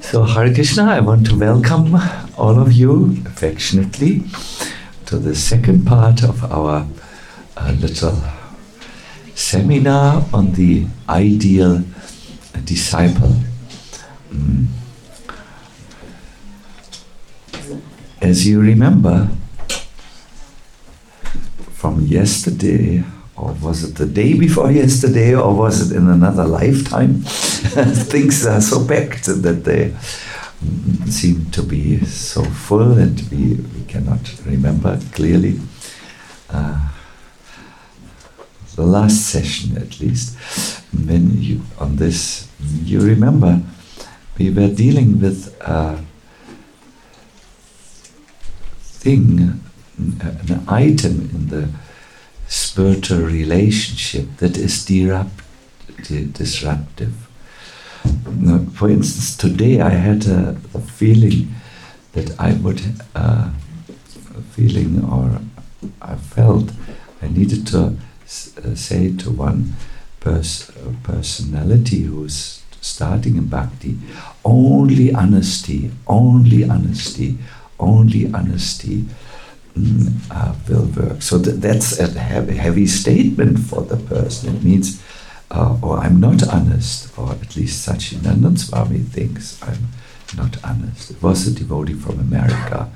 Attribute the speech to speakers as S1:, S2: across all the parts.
S1: So Hare Krishna, I want to welcome all of you affectionately to the second part of our little seminar on the ideal disciple. As you remember from yesterday, or was it the day before yesterday, or was it in another lifetime? Things are so packed that they seem to be so full and we cannot remember clearly. The last session, at least, when you on this, you remember we were dealing with a thing, an item in the spiritual relationship that is disruptive. For instance, today I had a feeling that I felt I needed to say to one personality who's starting in Bhakti, only honesty will work. So that's a heavy statement for the person. It means, or I'm not honest, or at least Satchidananda Swami thinks I'm not honest. It was a devotee from America.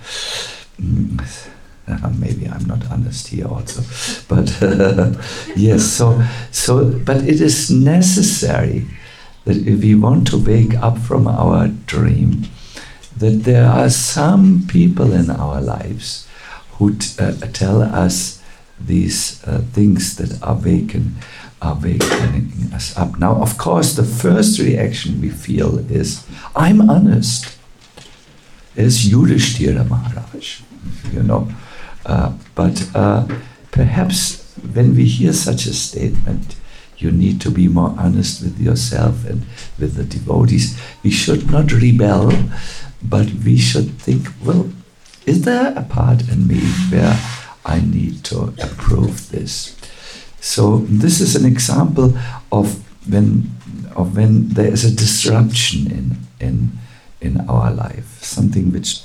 S1: Maybe I'm not honest here also, but yes. So, but it is necessary that if we want to wake up from our dream, that there are some people in our lives who tell us these things that are wakening us up. Now, of course, the first reaction we feel is, I'm honest. As Yudhishthira Maharaj, you know. But perhaps when we hear such a statement, you need to be more honest with yourself and with the devotees. We should not rebel, but we should think, well, is there a part in me where I need to improve this? So this is an example of when there is a disruption in our life, something which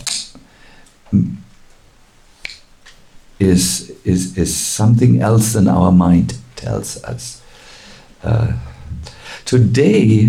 S1: is something else than our mind tells us. Today,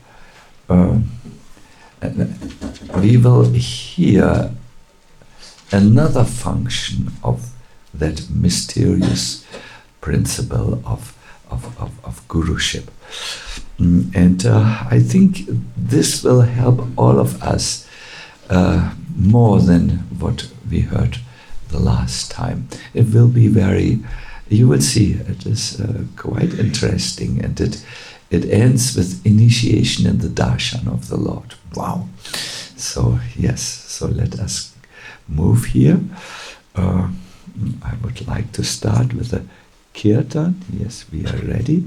S1: we will hear another function of that mysterious principle of guruship. And I think this will help all of us more than what we heard the last time. It will be you will see, it is quite interesting, and it ends with initiation in the darshan of the Lord. Wow. So yes, so let us move here. I would like to start with a kirtan. Yes, we are ready.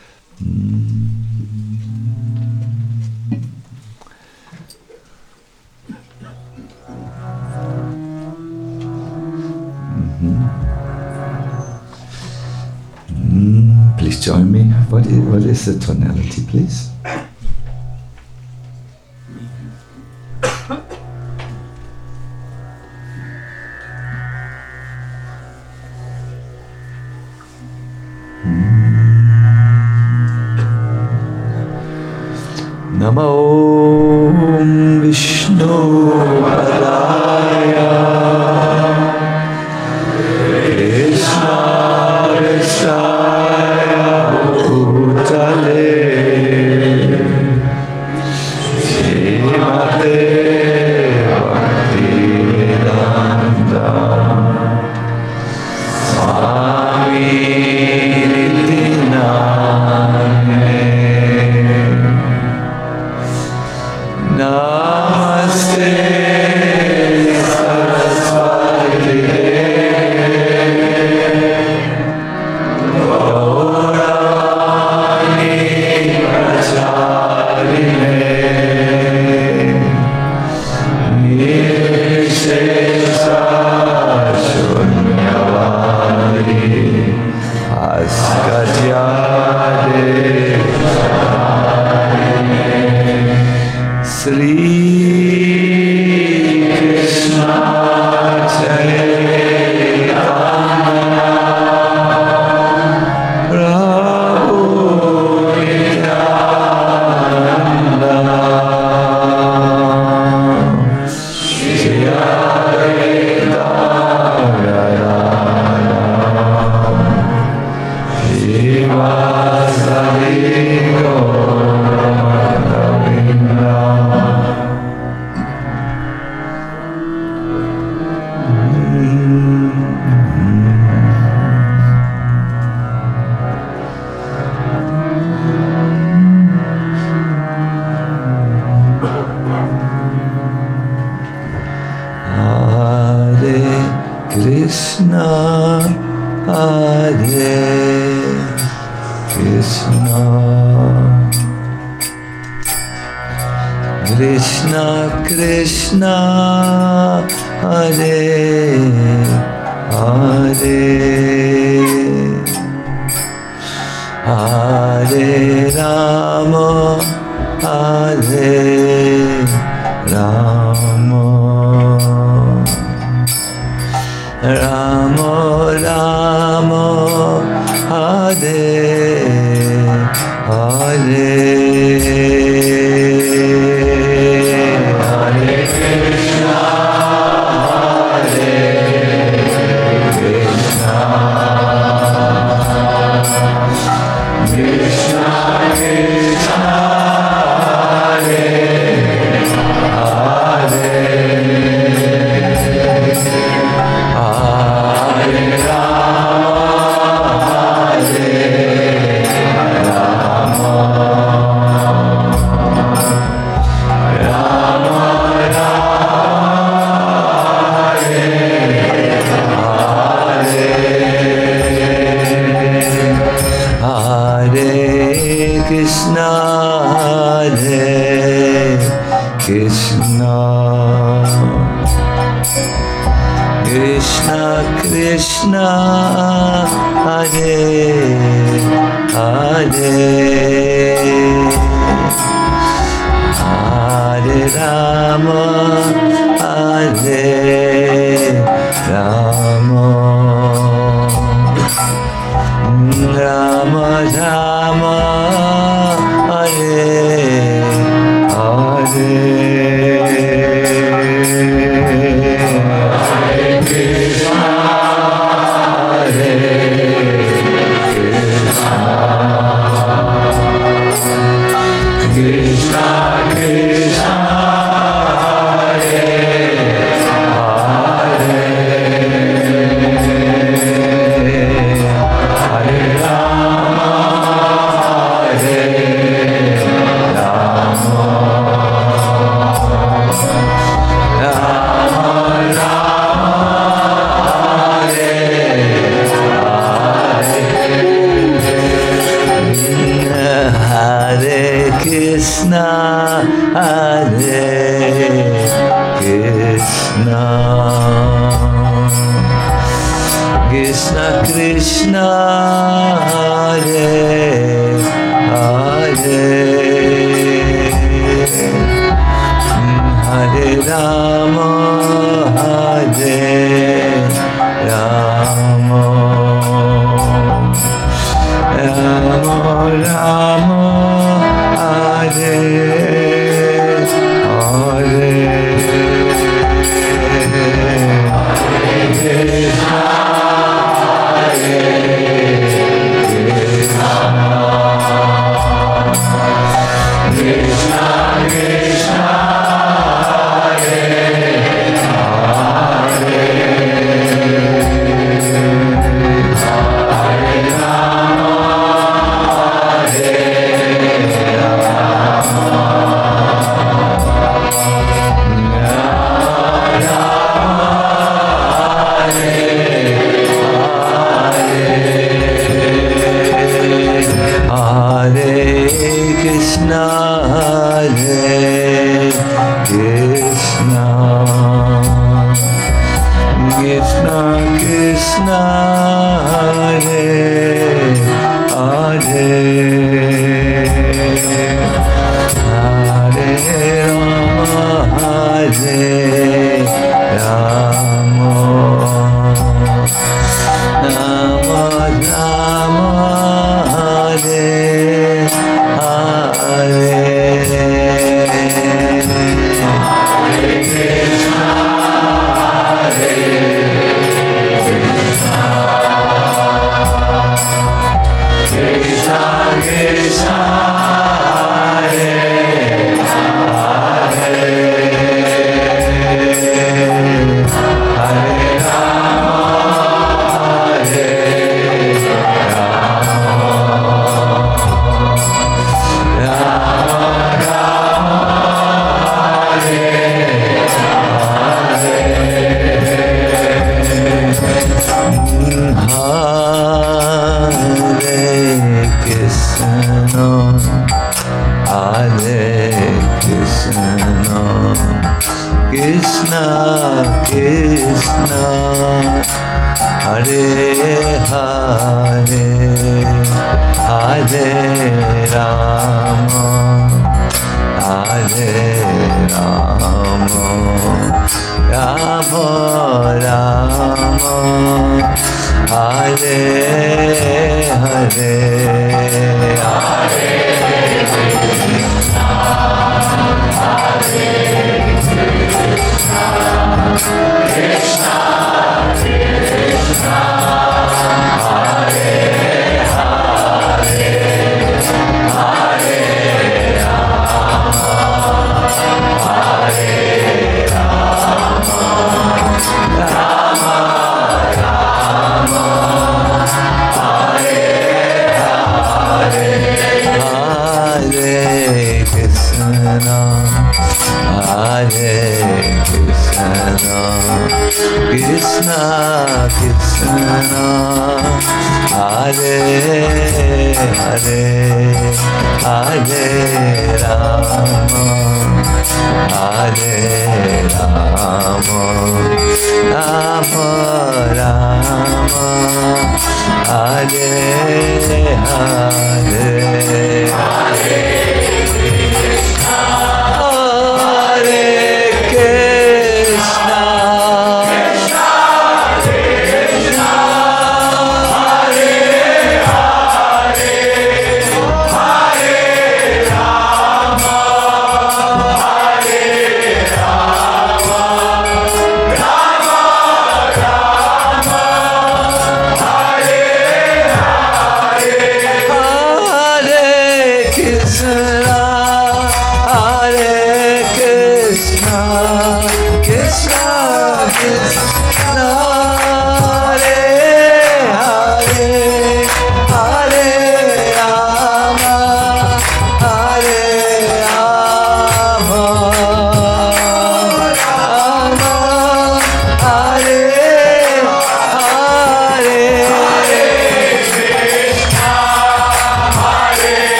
S1: Please join me. What is the tonality, please? Namo Vishnu Padaya Krishna Krishna Bhutale Srimate Bhaktivedanta Swami Nityananda. Namaste Saraswati Gaurani Pracharine Nirvishesha Shunyavadi Askatyade Sri Hare Rama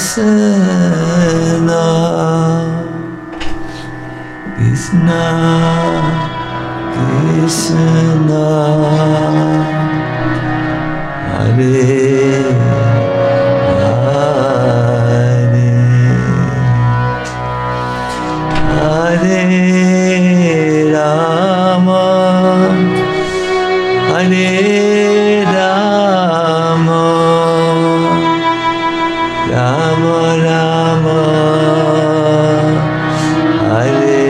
S1: Krishna, Krishna, Krishna, Hare Hare, Hare Rama, Hare Rama, Rama Rama, Hare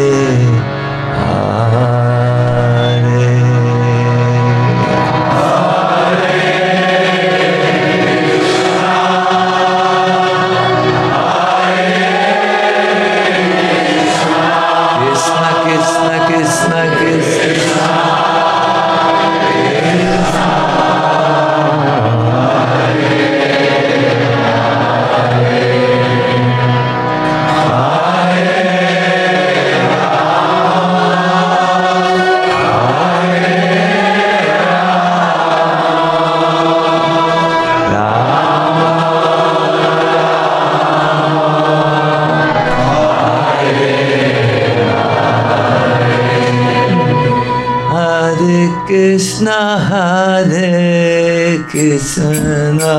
S1: Krishna, Hare Krishna,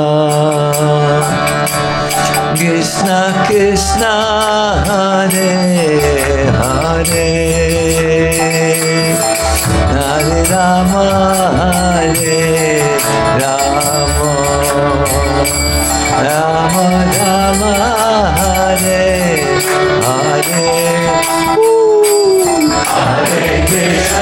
S1: Krishna Krishna, Hare Hare, Hare Rama, Hare Rama, Rama Rama, Hare Hare, Hare Krishna.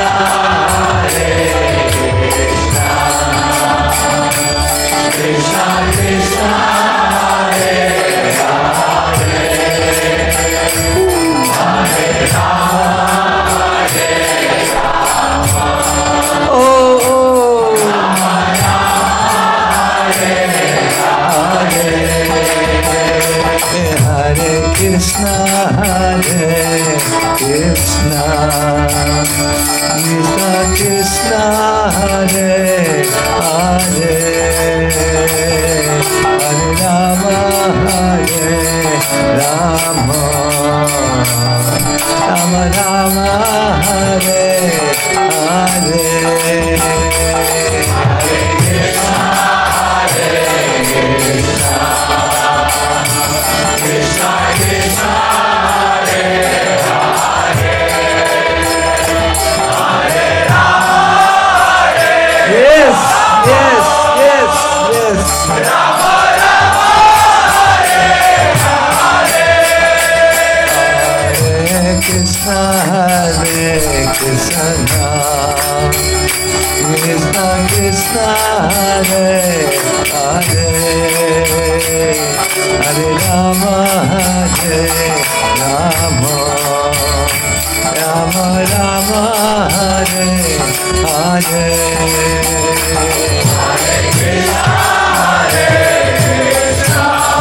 S1: Krishna Krishna, Hare Hare, Hare Rama, Hare Rama, oh Rama Rama, Hare Hare, Hare Krishna, Hare Krishna, Krishna Krishna, Hare Hare, Hare Rama, Hare Rama, Rama Rama, Hare Hare, Hare Krishna, Hare Krishna, Krishna Krishna, Hare Hare, Hare Rama, Hare. Yes, yes, yes, yes. Rama Rama, Hare Hare, Hare Krishna, Hare Krishna, Krishna Krishna, Hare Hare, Hare Rama, Hare Rama, Rama Rama, Hare Hare, Hare Krishna, Hare Krishna,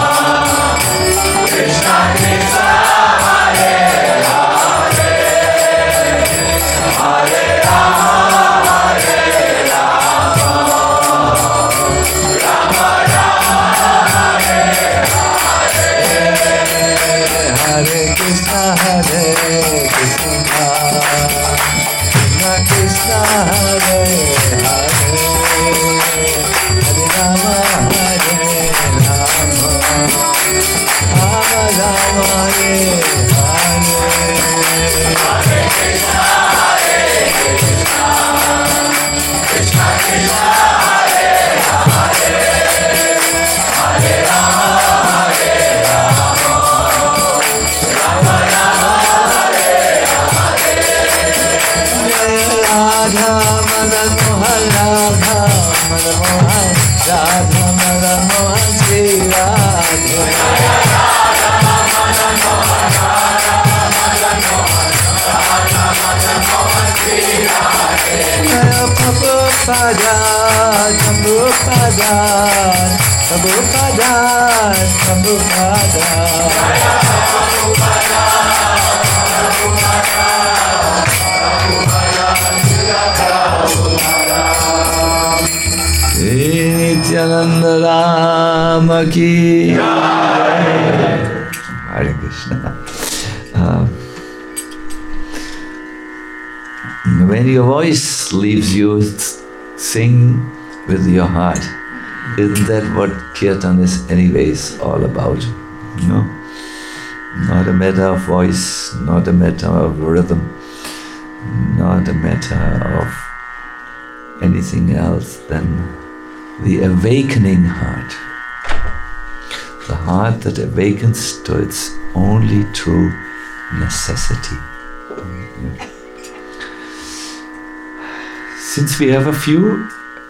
S1: Krishna Krishna, Hare Hare, Hare Rama, Hare Rama, Rama Rama, Hare Hare, Hare Krishna, Hare Krishna, Krishna Krishna, Hare Hare, Hare Rama, Hare Rama, Rama Rama, Hare Hare, Hare Krishna, Hare Krishna, Krishna Krishna, Hare Hare, Hare Rama, Hare Rama, Rama Rama, Hare Hare, Radha Madan Mohan, Radha Madan Mohan, Radha Madan Mohan, Shri Radha, Radha Madan Mohan, Radha Madan Mohan, Radha Madan Mohan, Shri Radha, Prabhupada, Prabhupada, Prabhupada, Prabhupada, Nityananda Ram Rama ki Jai. Hare Krishna. When your voice leaves you, sing with your heart. Isn't that what Kirtan is anyways all about? You know? Not a matter of voice, not a matter of rhythm, not a matter of anything else than the awakening heart. The heart that awakens to its only true necessity. Since we have a few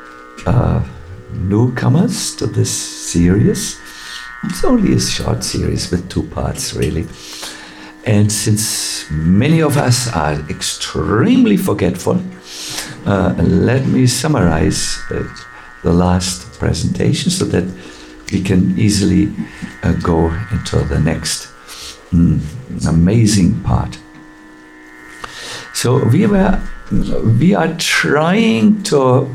S1: newcomers to this series, it's only a short series with 2 parts really. And since many of us are extremely forgetful, let me summarize the last presentation so that we can easily go into the next amazing part. So we are trying to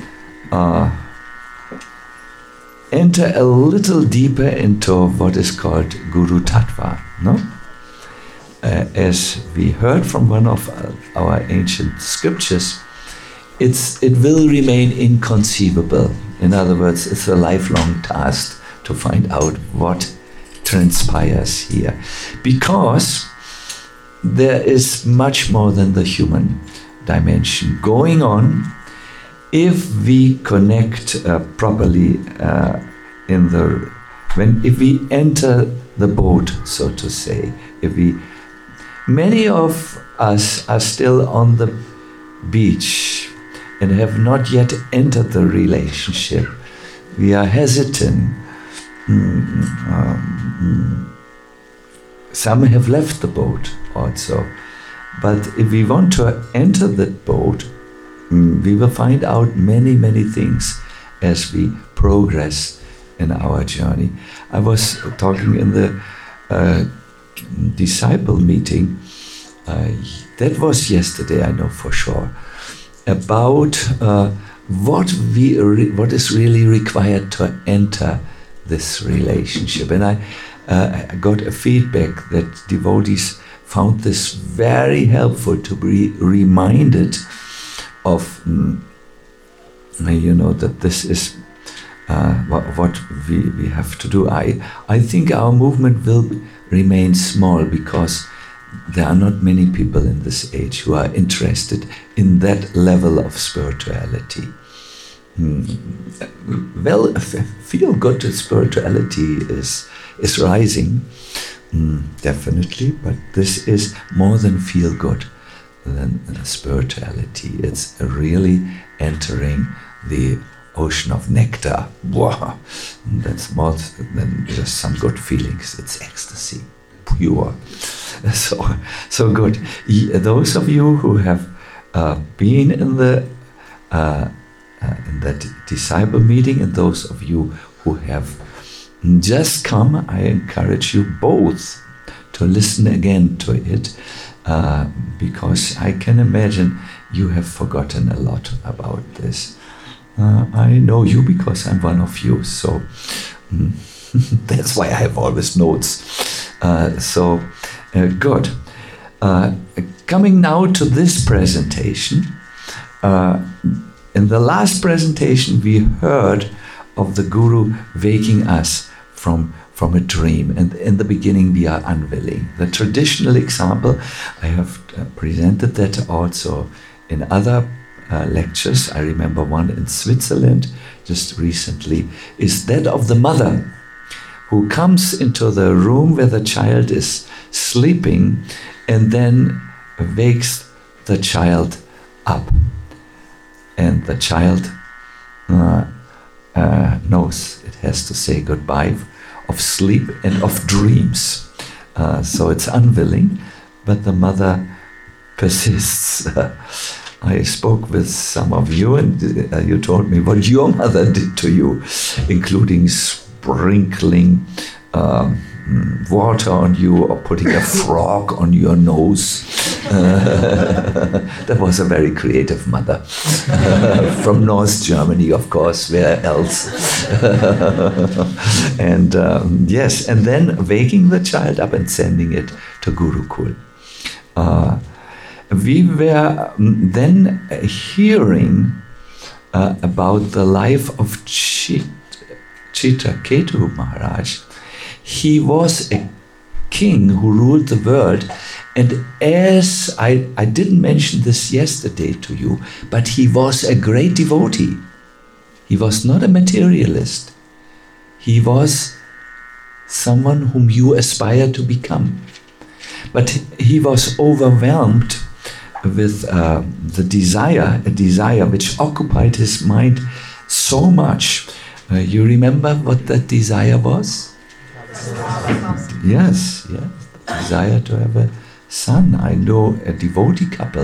S1: enter a little deeper into what is called Guru Tattva, no? As we heard from one of our ancient scriptures, it will remain inconceivable. In other words, it's a lifelong task to find out what transpires here, because there is much more than the human dimension going on. If we connect properly if we enter the boat, so to say, many of us are still on the beach and have not yet entered the relationship. We are hesitant. Some have left the boat also. But if we want to enter that boat, we will find out many, many things as we progress in our journey. I was talking in the disciple meeting, that was yesterday, I know for sure, about what is really required to enter this relationship. And I got a feedback that devotees found this very helpful to be reminded of, that this is what we have to do. I think our movement will remain small because there are not many people in this age who are interested in that level of spirituality. Well, feel good spirituality is rising, definitely, but this is more than feel good than spirituality. It's really entering the ocean of nectar. Wow, that's more than just some good feelings. It's ecstasy, pure. So good. Those of you who have been in that disciple meeting, and those of you who have just come, I encourage you both to listen again to it, because I can imagine you have forgotten a lot about this. I know you because I'm one of you, so that's why I have always notes. Good. Coming now to this presentation. In the last presentation, we heard of the Guru waking us from a dream, and in the beginning we are unwilling. The traditional example, I have presented that also in other lectures. I remember one in Switzerland just recently, is that of the mother who comes into the room where the child is sleeping and then wakes the child up. And the child knows it has to say goodbye of sleep and of dreams. So it's unwilling, but the mother persists. I spoke with some of you, and you told me what your mother did to you, including sprinkling water on you or putting a frog on your nose That was a very creative mother. From North Germany, of course, where else? And yes, and then waking the child up and sending it to Gurukul. We were then hearing about the life of Chitraketu Maharaj. He was a king who ruled the world, and as I didn't mention this yesterday to you, but he was a great devotee. He was not a materialist. He was someone whom you aspire to become. But he was overwhelmed with the desire, a desire which occupied his mind so much. You remember what that desire was? Yes, the desire to have a son. I know a devotee couple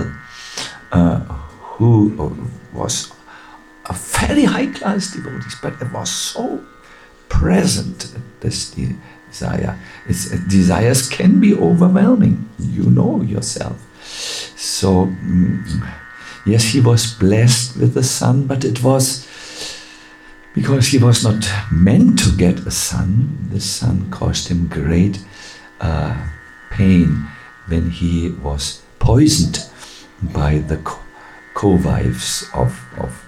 S1: who was a very high-class devotees, but it was so present, this desire. Desires can be overwhelming, you know yourself. So, yes, he was blessed with a son, but it was because he was not meant to get a son. The son caused him great pain when he was poisoned by the co-wives of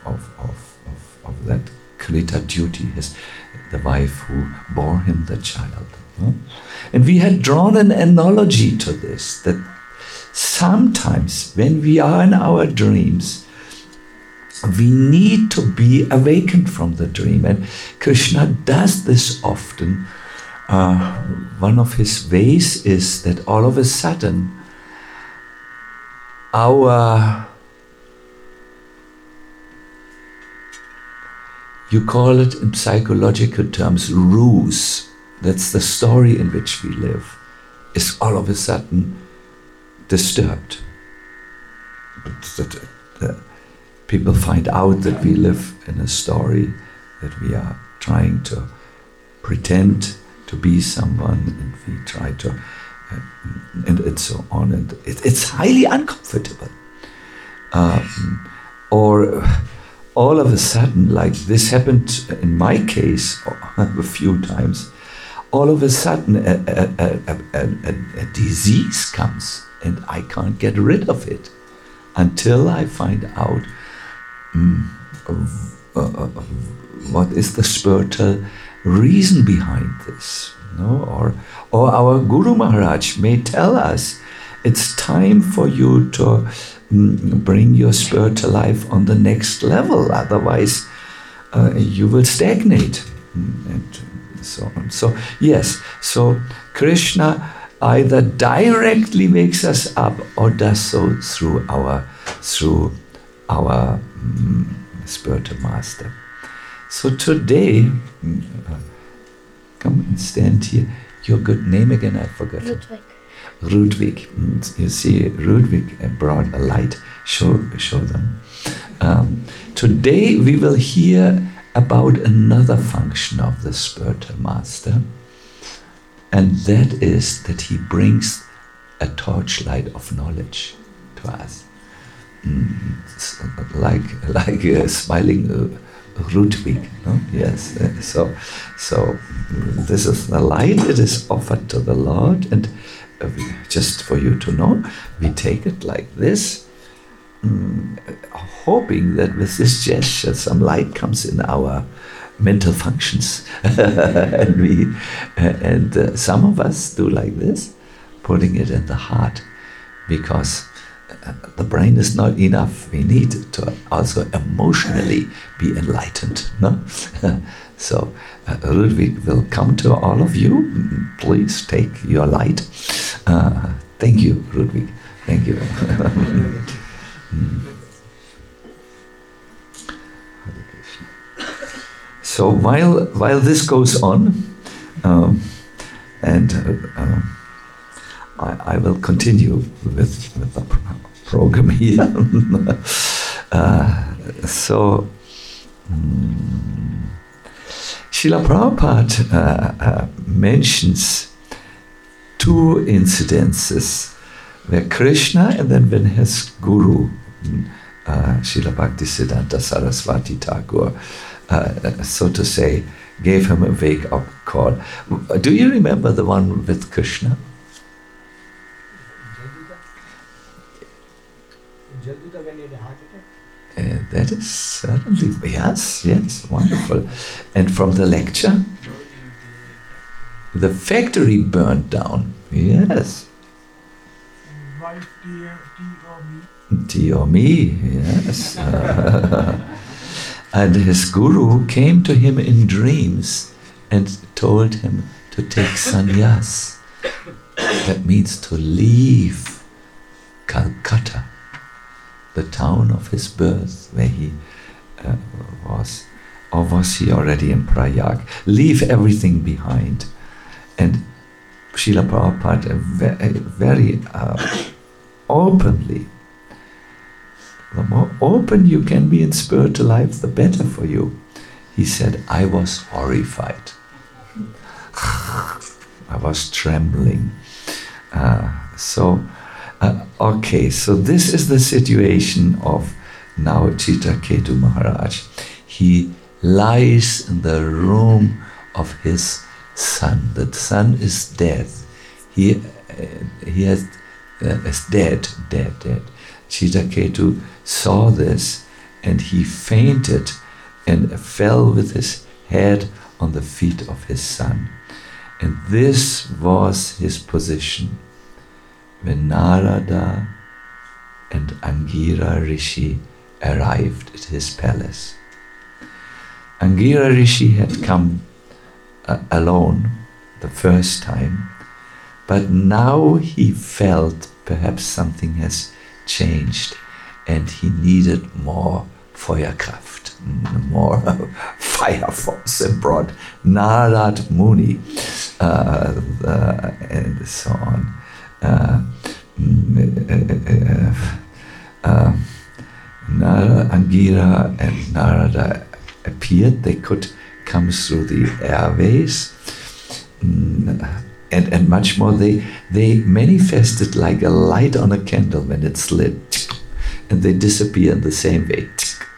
S1: that Krita Duty, the wife who bore him the child. And we had drawn an analogy to this, that sometimes when we are in our dreams, we need to be awakened from the dream. And Krishna does this often. One of his ways is that all of a sudden you call it in psychological terms, ruse, that's the story in which we live, is all of a sudden disturbed. People find out that we live in a story, that we are trying to pretend to be someone, and we try to, and so on. And it's highly uncomfortable. Or all of a sudden, like this happened in my case a few times, all of a sudden a disease comes and I can't get rid of it until I find out what is the spiritual reason behind this. Or our Guru Maharaj may tell us, it's time for you to bring your spiritual life on the next level, otherwise you will stagnate, and so on. So yes, so Krishna either directly wakes us up or does so through our spiritual master. So today, come and stand here. Your good name again, I forgot. Ludwig. You see, Ludwig brought a light. Show them. Today we will hear about another function of the spiritual master, and that is that he brings a torchlight of knowledge to us, like smiling Ludwig. No? Yes. So this is the light. It is offered to the Lord, and just for you to know, we take it like this, hoping that with this gesture some light comes in our mental functions, and some of us do like this, putting it in the heart, because the brain is not enough. We need to also emotionally be enlightened. No? So Ludwig will come to all of you. Please take your light. Thank you, Ludwig. Thank you. So while this goes on, I will continue with the program here. Srila Prabhupada mentions two incidences where Krishna and then when his guru, Srila Bhaktisiddhanta Saraswati Thakur, so to say, gave him a wake-up call. Do you remember the one with Krishna?
S2: Jalduta when he had a heart attack?
S1: That is certainly, yes, wonderful. And from the lecture? The factory burned down, yes.
S2: Wife,
S1: Tea or me, yes. And his guru came to him in dreams and told him to take sannyas. That means to leave Calcutta, the town of his birth, where he was. Or was he already in Prayag? Leave everything behind. And Srila Prabhupada very openly, the more open you can be in spiritual life, the better for you. He said, I was horrified. I was trembling. Okay, so this is the situation of now Chitraketu Maharaj. He lies in the room of his son. The son is dead. He is dead. Chitraketu saw this and he fainted and fell with his head on the feet of his son. And this was his position when Narada and Angira Rishi arrived at his palace. Angira Rishi had come alone the first time, but now he felt perhaps something has changed and he needed more Feuerkraft, more fire force, and brought Narad Muni and so on. Angira and Narada appeared. They could come through the airways, and much more. They manifested like a light on a candle when it's lit, and they disappear in the same way.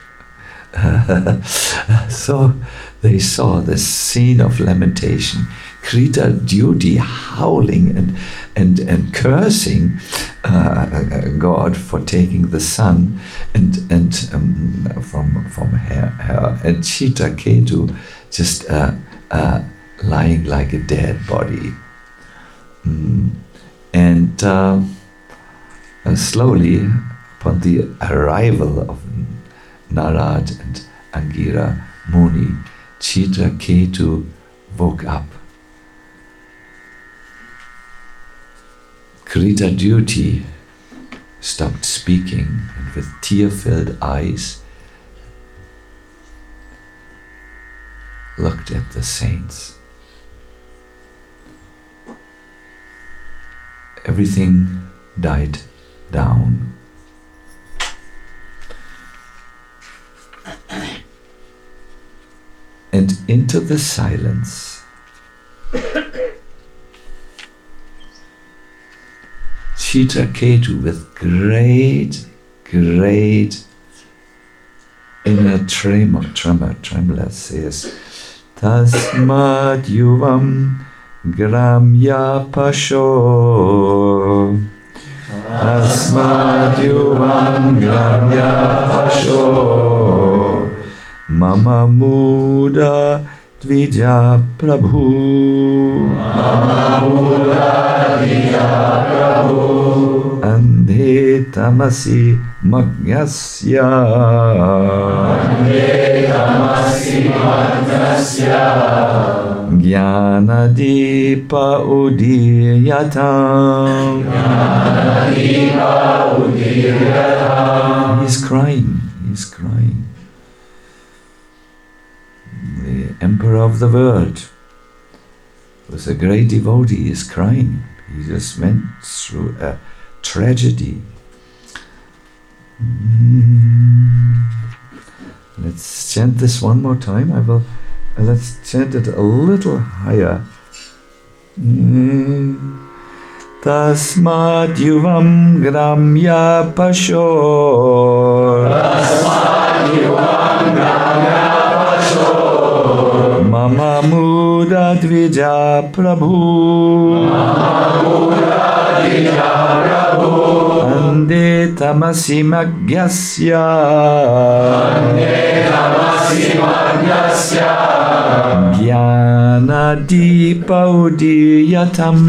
S1: So they saw the scene of lamentation. Krita Dyuti howling and cursing God for taking the son and from her, and Chitraketu just lying like a dead body. And slowly, upon the arrival of Narad and Angira Muni, Chitraketu woke up. Krita Dyuti stopped speaking and with tear-filled eyes looked at the saints. Everything died down. And into the silence, Chitraketu with great inner tremor says, Tasmad yuvam gramya pasho. Tasmad yuvam gramya pasho. Mama muda dvija prabhu. Mama muda dvija prabhu. Andhe tamasi magnasya. Andhe tamasi magnasya. Jnanadipa udiyatam. Jnanadipa udiyatam. He's crying. The emperor of the world was a great devotee. He is crying. He just went through a tragedy. Let's chant this one more time. Let's chant it a little higher. Tasmat yuvam gramya pashor. Mama muda dvija prabhu. Ande tamasi magyasya. Jnana dipa udiyatam.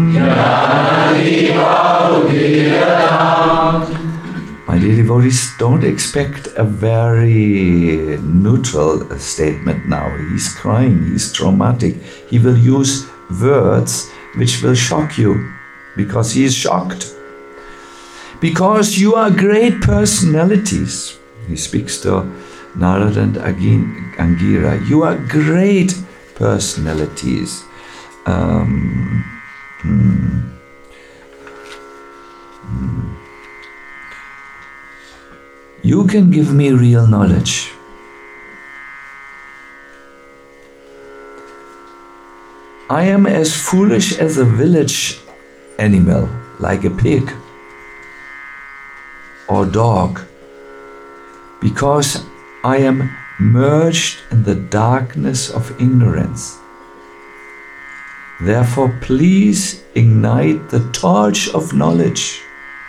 S1: My dear devotees, don't expect a very neutral statement now. He's crying, he's traumatic. He will use words which will shock you because he is shocked. Because you are great personalities. He speaks to Narad and Angira. You are great personalities. You can give me real knowledge. I am as foolish as a village animal, like a pig or dog, because I am merged in the darkness of ignorance. Therefore, please ignite the torch of knowledge.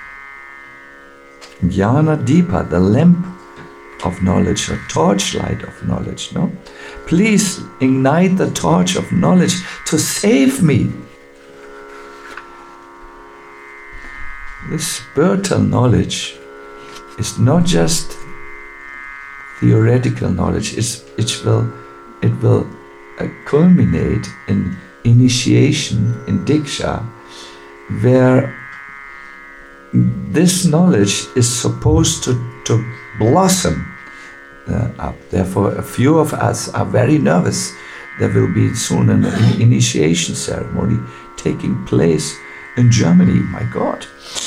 S1: Jnana Deepa, the lamp of knowledge, a torchlight of knowledge, no? Please ignite the torch of knowledge to save me. This spiritual knowledge is not just theoretical knowledge, it will culminate in initiation, in Diksha, where this knowledge is supposed to blossom up. Therefore, a few of us are very nervous. There will be soon an initiation ceremony taking place in Germany. My God,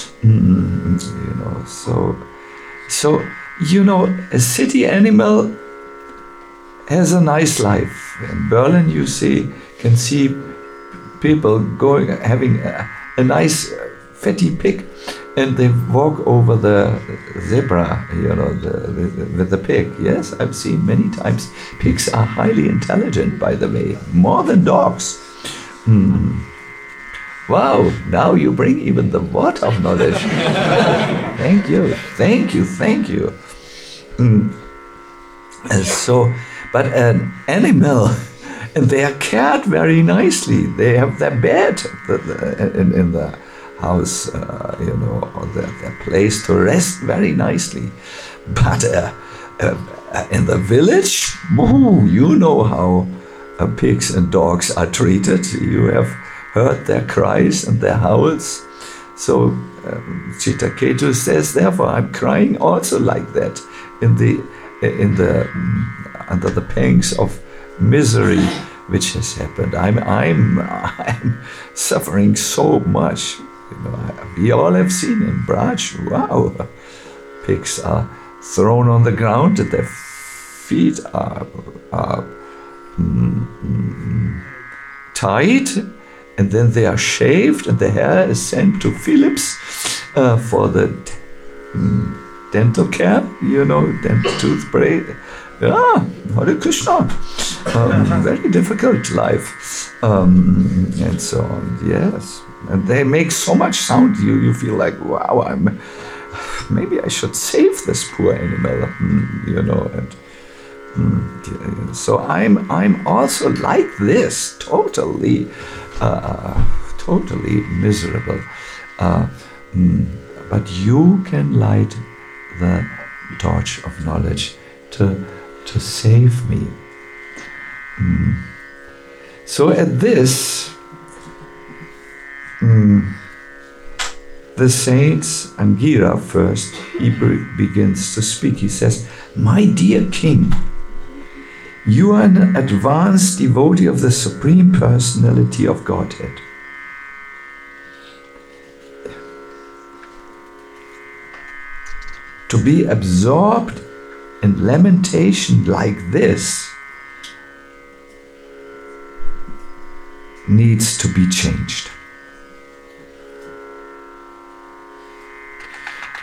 S1: So a city animal has a nice life. In Berlin, can see people having a nice fatty pig, and they walk over the zebra, with the pig. Yes, I've seen many times. Pigs are highly intelligent, by the way, more than dogs. Wow, now you bring even the water of knowledge. Thank you. But an animal, and they are cared very nicely. They have their bed in the house, or their place to rest very nicely. But in the village, you know how pigs and dogs are treated. You have heard their cries and their howls. So Chitraketu says, therefore, I'm crying also like that under the pangs of misery which has happened. I'm suffering so much. We all have seen in Braj. Wow, pigs are thrown on the ground and their feet are tied, and then they are shaved, and the hair is sent to Philips for the dental care, dental toothbrush. Hare Krishna. Very difficult life. And so on, yes. And they make so much sound, you feel like, wow, maybe I should save this poor animal, So I'm also like this, totally miserable. But you can light the torch of knowledge to save me. So at this, the saints, Angira first, he begins to speak. He says, my dear king, you are an advanced devotee of the Supreme Personality of Godhead. To be absorbed in lamentation like this needs to be changed.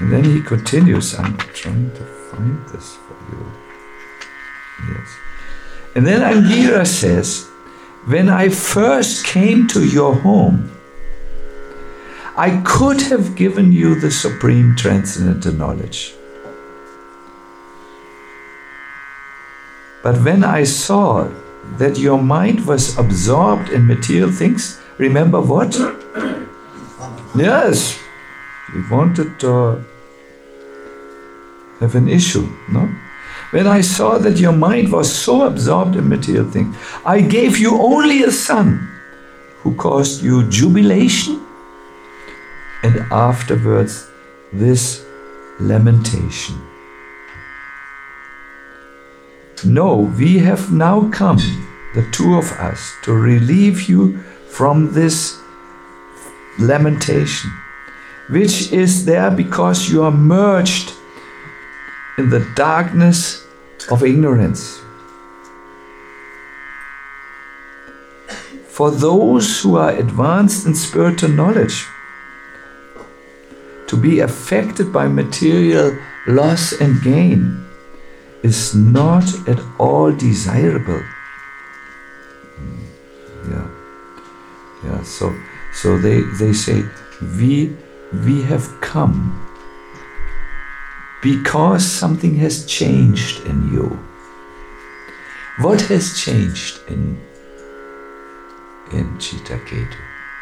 S1: And then he continues, I'm trying to find this for you. Yes. And then Angira says, when I first came to your home, I could have given you the supreme transcendental knowledge. But when I saw that your mind was absorbed in material things, remember what? Yes, you wanted to have an issue, no? When I saw that your mind was so absorbed in material things, I gave you only a son who caused you jubilation and afterwards this lamentation. No, we have now come, the two of us, to relieve you from this lamentation, which is there because you are merged in the darkness of ignorance. For those who are advanced in spiritual knowledge, to be affected by material loss and gain is not at all desirable. So they say we have come because something has changed in you. What has changed in Chitta-Ketu?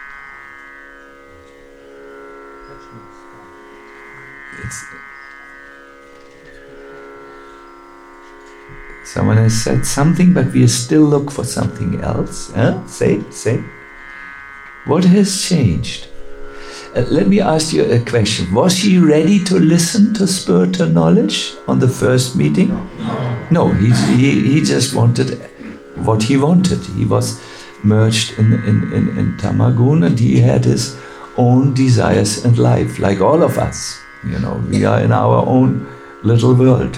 S1: Someone has said something, but we still look for something else. Say. What has changed? Let me ask you a question. Was he ready to listen to spiritual knowledge on the first meeting? No, he just wanted what he wanted. He was merged in Tamagun, and he had his own desires in life, like all of us. We are in our own little world.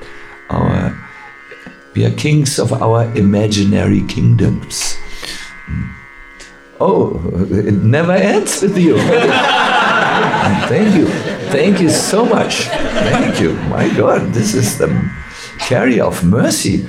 S1: We are kings of our imaginary kingdoms. Oh, it never ends with you. Thank you so much. Thank you. My God, this is the carrier of mercy.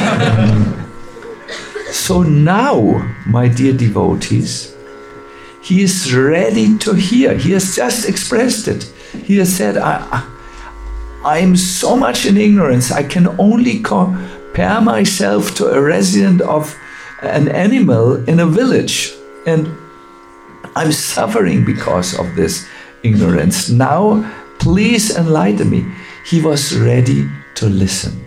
S1: So now, my dear devotees, he is ready to hear. He has just expressed it. He has said, I am so much in ignorance, I can only compare myself to a resident of an animal in a village. And I'm suffering because of this ignorance. Now, please enlighten me. He was ready to listen.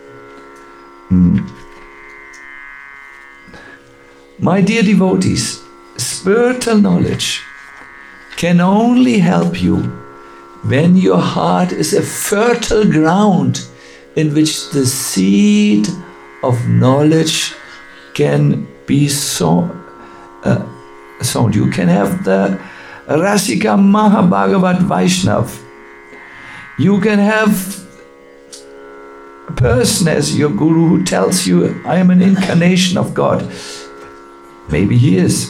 S1: My dear devotees, spiritual knowledge can only help you when your heart is a fertile ground in which the seed of knowledge can be sown. You can have the Rasika Mahabhagavat Vaishnav. You can have a person as your guru who tells you, I am an incarnation of God. Maybe he is.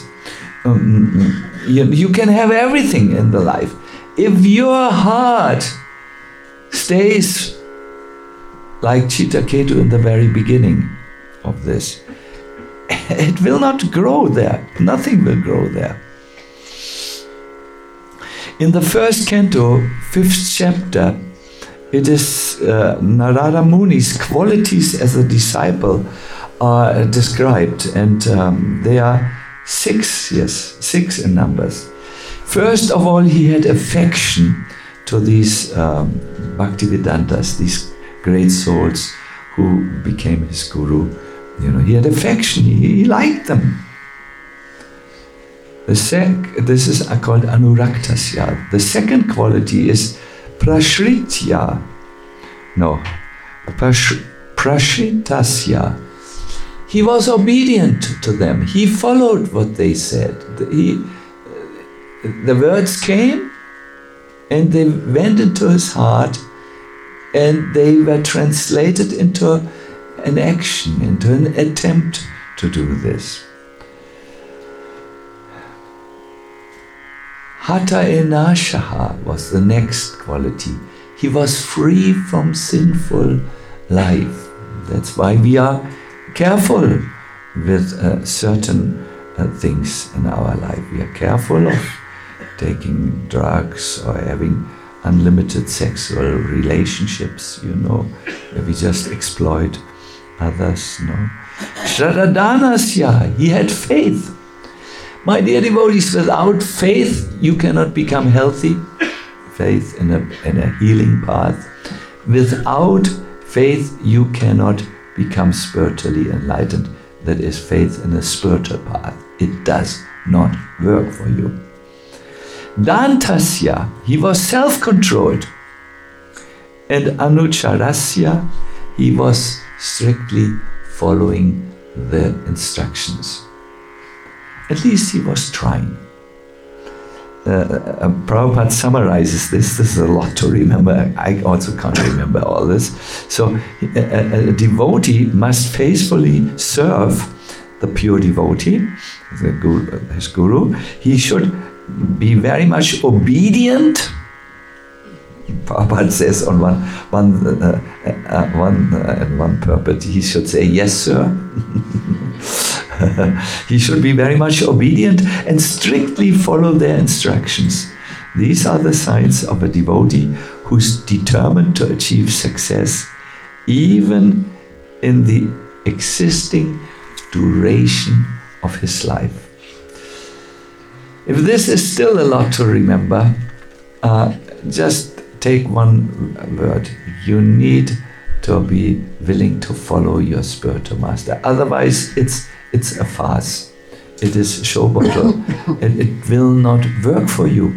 S1: You can have everything in the life. If your heart stays like Chitta-Ketu in the very beginning of this, it will not grow there. Nothing will grow there. In the first canto, 5th chapter, it is Narada Muni's qualities as a disciple are described, and they are 6 in numbers. First of all, he had affection to these Bhaktivedantas, these great souls who became his guru. He had affection, he liked them. This is called Anuraktasya. The second quality is Prashritya. Prashritasya. He was obedient to them. He followed what they said. The words came and they went into his heart and they were translated into an action, into an attempt to do this. Hata enashaha was the next quality. He was free from sinful life. That's why we are careful with certain things in our life. We are careful of taking drugs or having unlimited sexual relationships, where we just exploit others, Shraddhanasya, he had faith. My dear devotees, without faith, you cannot become healthy. Faith in a healing path. Without faith, you cannot become spiritually enlightened. That is faith in a spiritual path. It does not work for you. Dantasya, he was self-controlled. And Anucharasya, he was strictly following the instructions. At least he was trying. Prabhupada summarizes this. This is a lot to remember. I also can't remember all this. So a devotee must faithfully serve the pure devotee, his guru. He should be very much obedient. Prabhupada says on one purport, he should say, yes, sir. He should be very much obedient and strictly follow their instructions. These are the signs of a devotee who's determined to achieve success, even in the existing duration of his life. If this is still a lot to remember, just take one word. You need to be willing to follow your spiritual master. Otherwise, it's a farce. It is show bottle, and it will not work for you.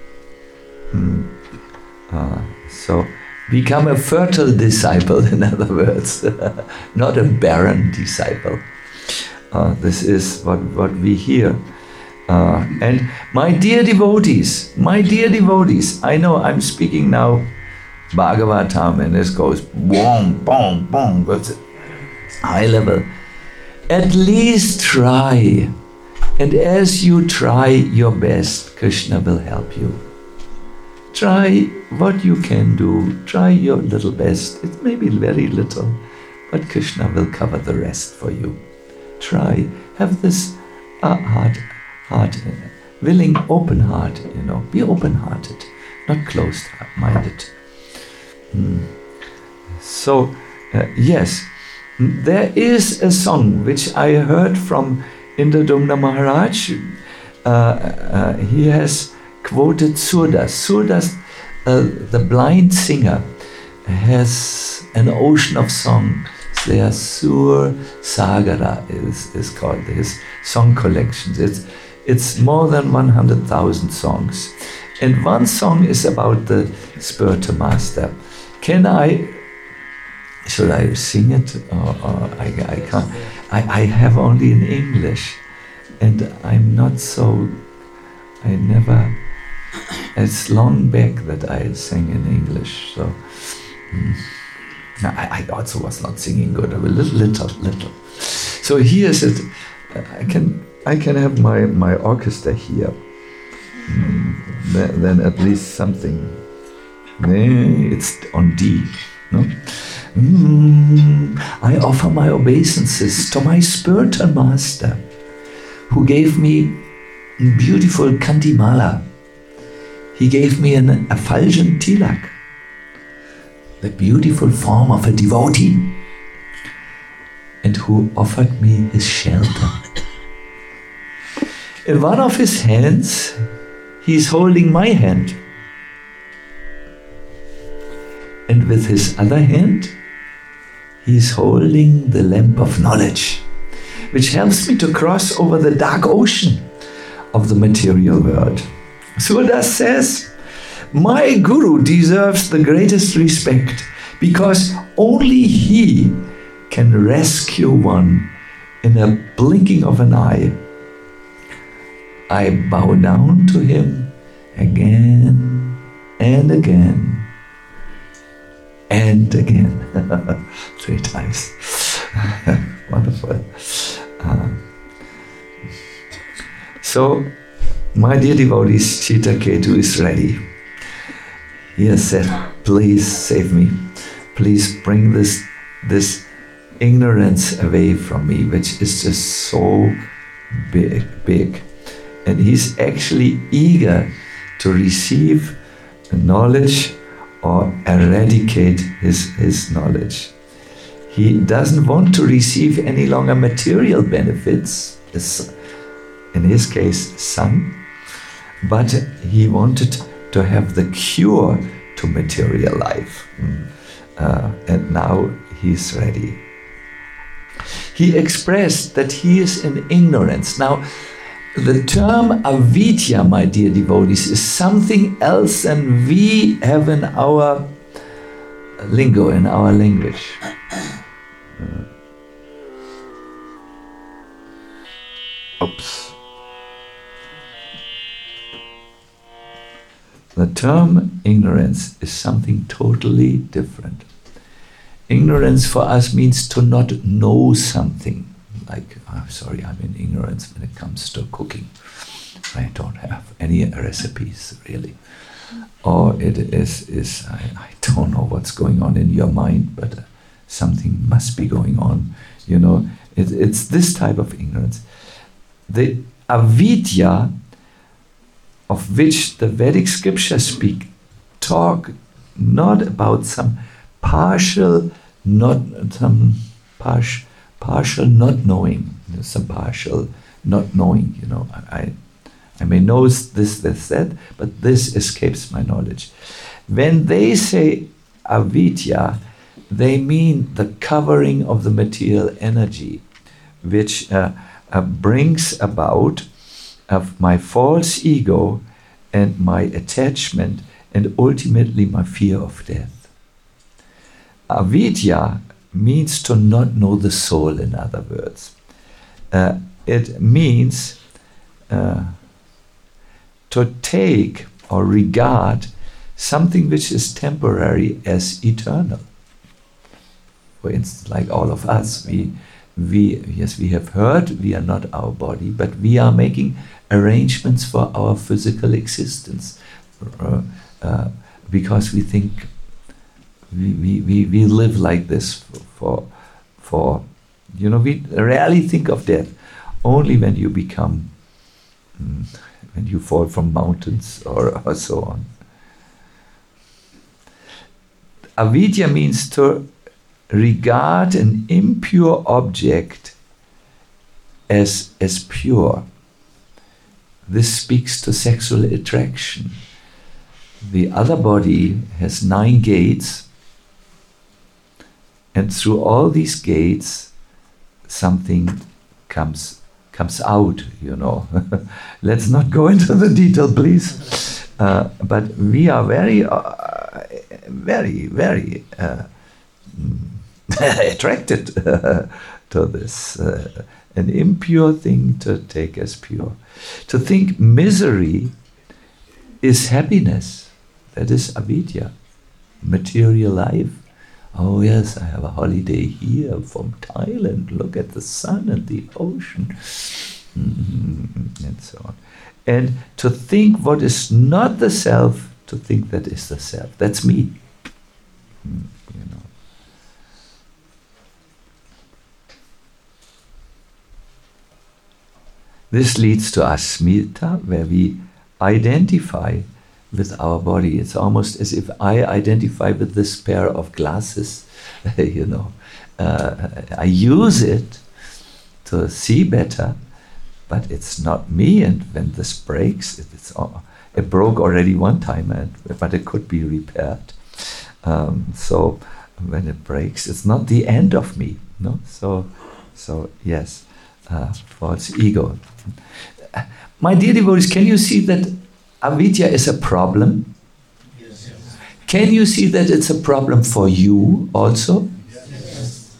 S1: So become a fertile disciple, in other words, not a barren disciple. This is what we hear. And my dear devotees, I know I'm speaking now Bhagavatam, and this goes boom, boom, boom, but high level. At least try. And as you try your best, Krishna will help you. Try what you can do. Try your little best. It may be very little, but Krishna will cover the rest for you. Try. Have this heart, willing, open heart, Be open-hearted, not closed-minded. So, yes, there is a song which I heard from Indradumna Maharaj. He has quoted Surdas. Surdas, the blind singer, has an ocean of songs. There, Sur Sagara is called his song collections. It's more than 100,000 songs. And one song is about the spiritual master. Should I sing it? Or I can't. I have only in English, and I'm not so. It's long back that I sang in English, so. I also was not singing good. A little. So here's it. I can have my orchestra here. Then at least something. It's on D. No. I offer my obeisances to my spiritual master, who gave me beautiful Kantimala. He gave me an effulgent tilak, the beautiful form of a devotee, and who offered me his shelter. In one of his hands, he is holding my hand, and with his other hand, he is holding the lamp of knowledge, which helps me to cross over the dark ocean of the material world. Surdas says, my Guru deserves the greatest respect because only he can rescue one in a blinking of an eye. I bow down to him again and again and again. 3 times. Wonderful. So My dear devotees, Chitraketu is ready. He has said, please save me. Please bring this ignorance away from me, which is just so big. And he's actually eager to receive knowledge or eradicate his knowledge. He doesn't want to receive any longer material benefits, in his case, sun, but he wanted to have the cure to material life. And now he's ready. He expressed that he is in ignorance. Now, the term avidya, my dear devotees, is something else than we have in our lingo, in our language. Oops. The term ignorance is something totally different. Ignorance for us means to not know something. Like, I'm sorry, I'm in ignorance when it comes to cooking. I don't have any recipes, really. Or it is I don't know what's going on in your mind, but something must be going on. You know, it's this type of ignorance. The avidya, of which the Vedic scriptures talk not about some partial not knowing, some partial not knowing. You know, I may know this, that, but this escapes my knowledge. When they say avidya, they mean the covering of the material energy, which brings about of my false ego and my attachment and ultimately my fear of death. Avidya means to not know the soul, in other words. It means to take or regard something which is temporary as eternal. For instance, like all of us, we have heard we are not our body, but we are making arrangements for our physical existence because we think we live like this for you know, we rarely think of death. Only when you become when you fall from mountains or so on. Avidya means to regard an impure object as pure. This speaks to sexual attraction. The other body has 9 gates, and through all these gates something comes out, you know. Let's not go into the detail, please. But we are very attracted to this, an impure thing to take as pure. To think misery is happiness, that is avidya, material life. Oh yes, I have a holiday here from Thailand, look at the sun and the ocean, and so on. And to think what is not the self, to think that is the self. That's me. You know. This leads to asmita, where we identify with our body. It's almost as if I identify with this pair of glasses, you know. I use it to see better, but it's not me. And when this breaks, it broke already one time, but it could be repaired. So when it breaks, it's not the end of me. No, so yes, false ego. My dear devotees, can you see that avidya is a problem?
S2: Yes.
S1: Can you see that it's a problem for you also?
S2: Yes.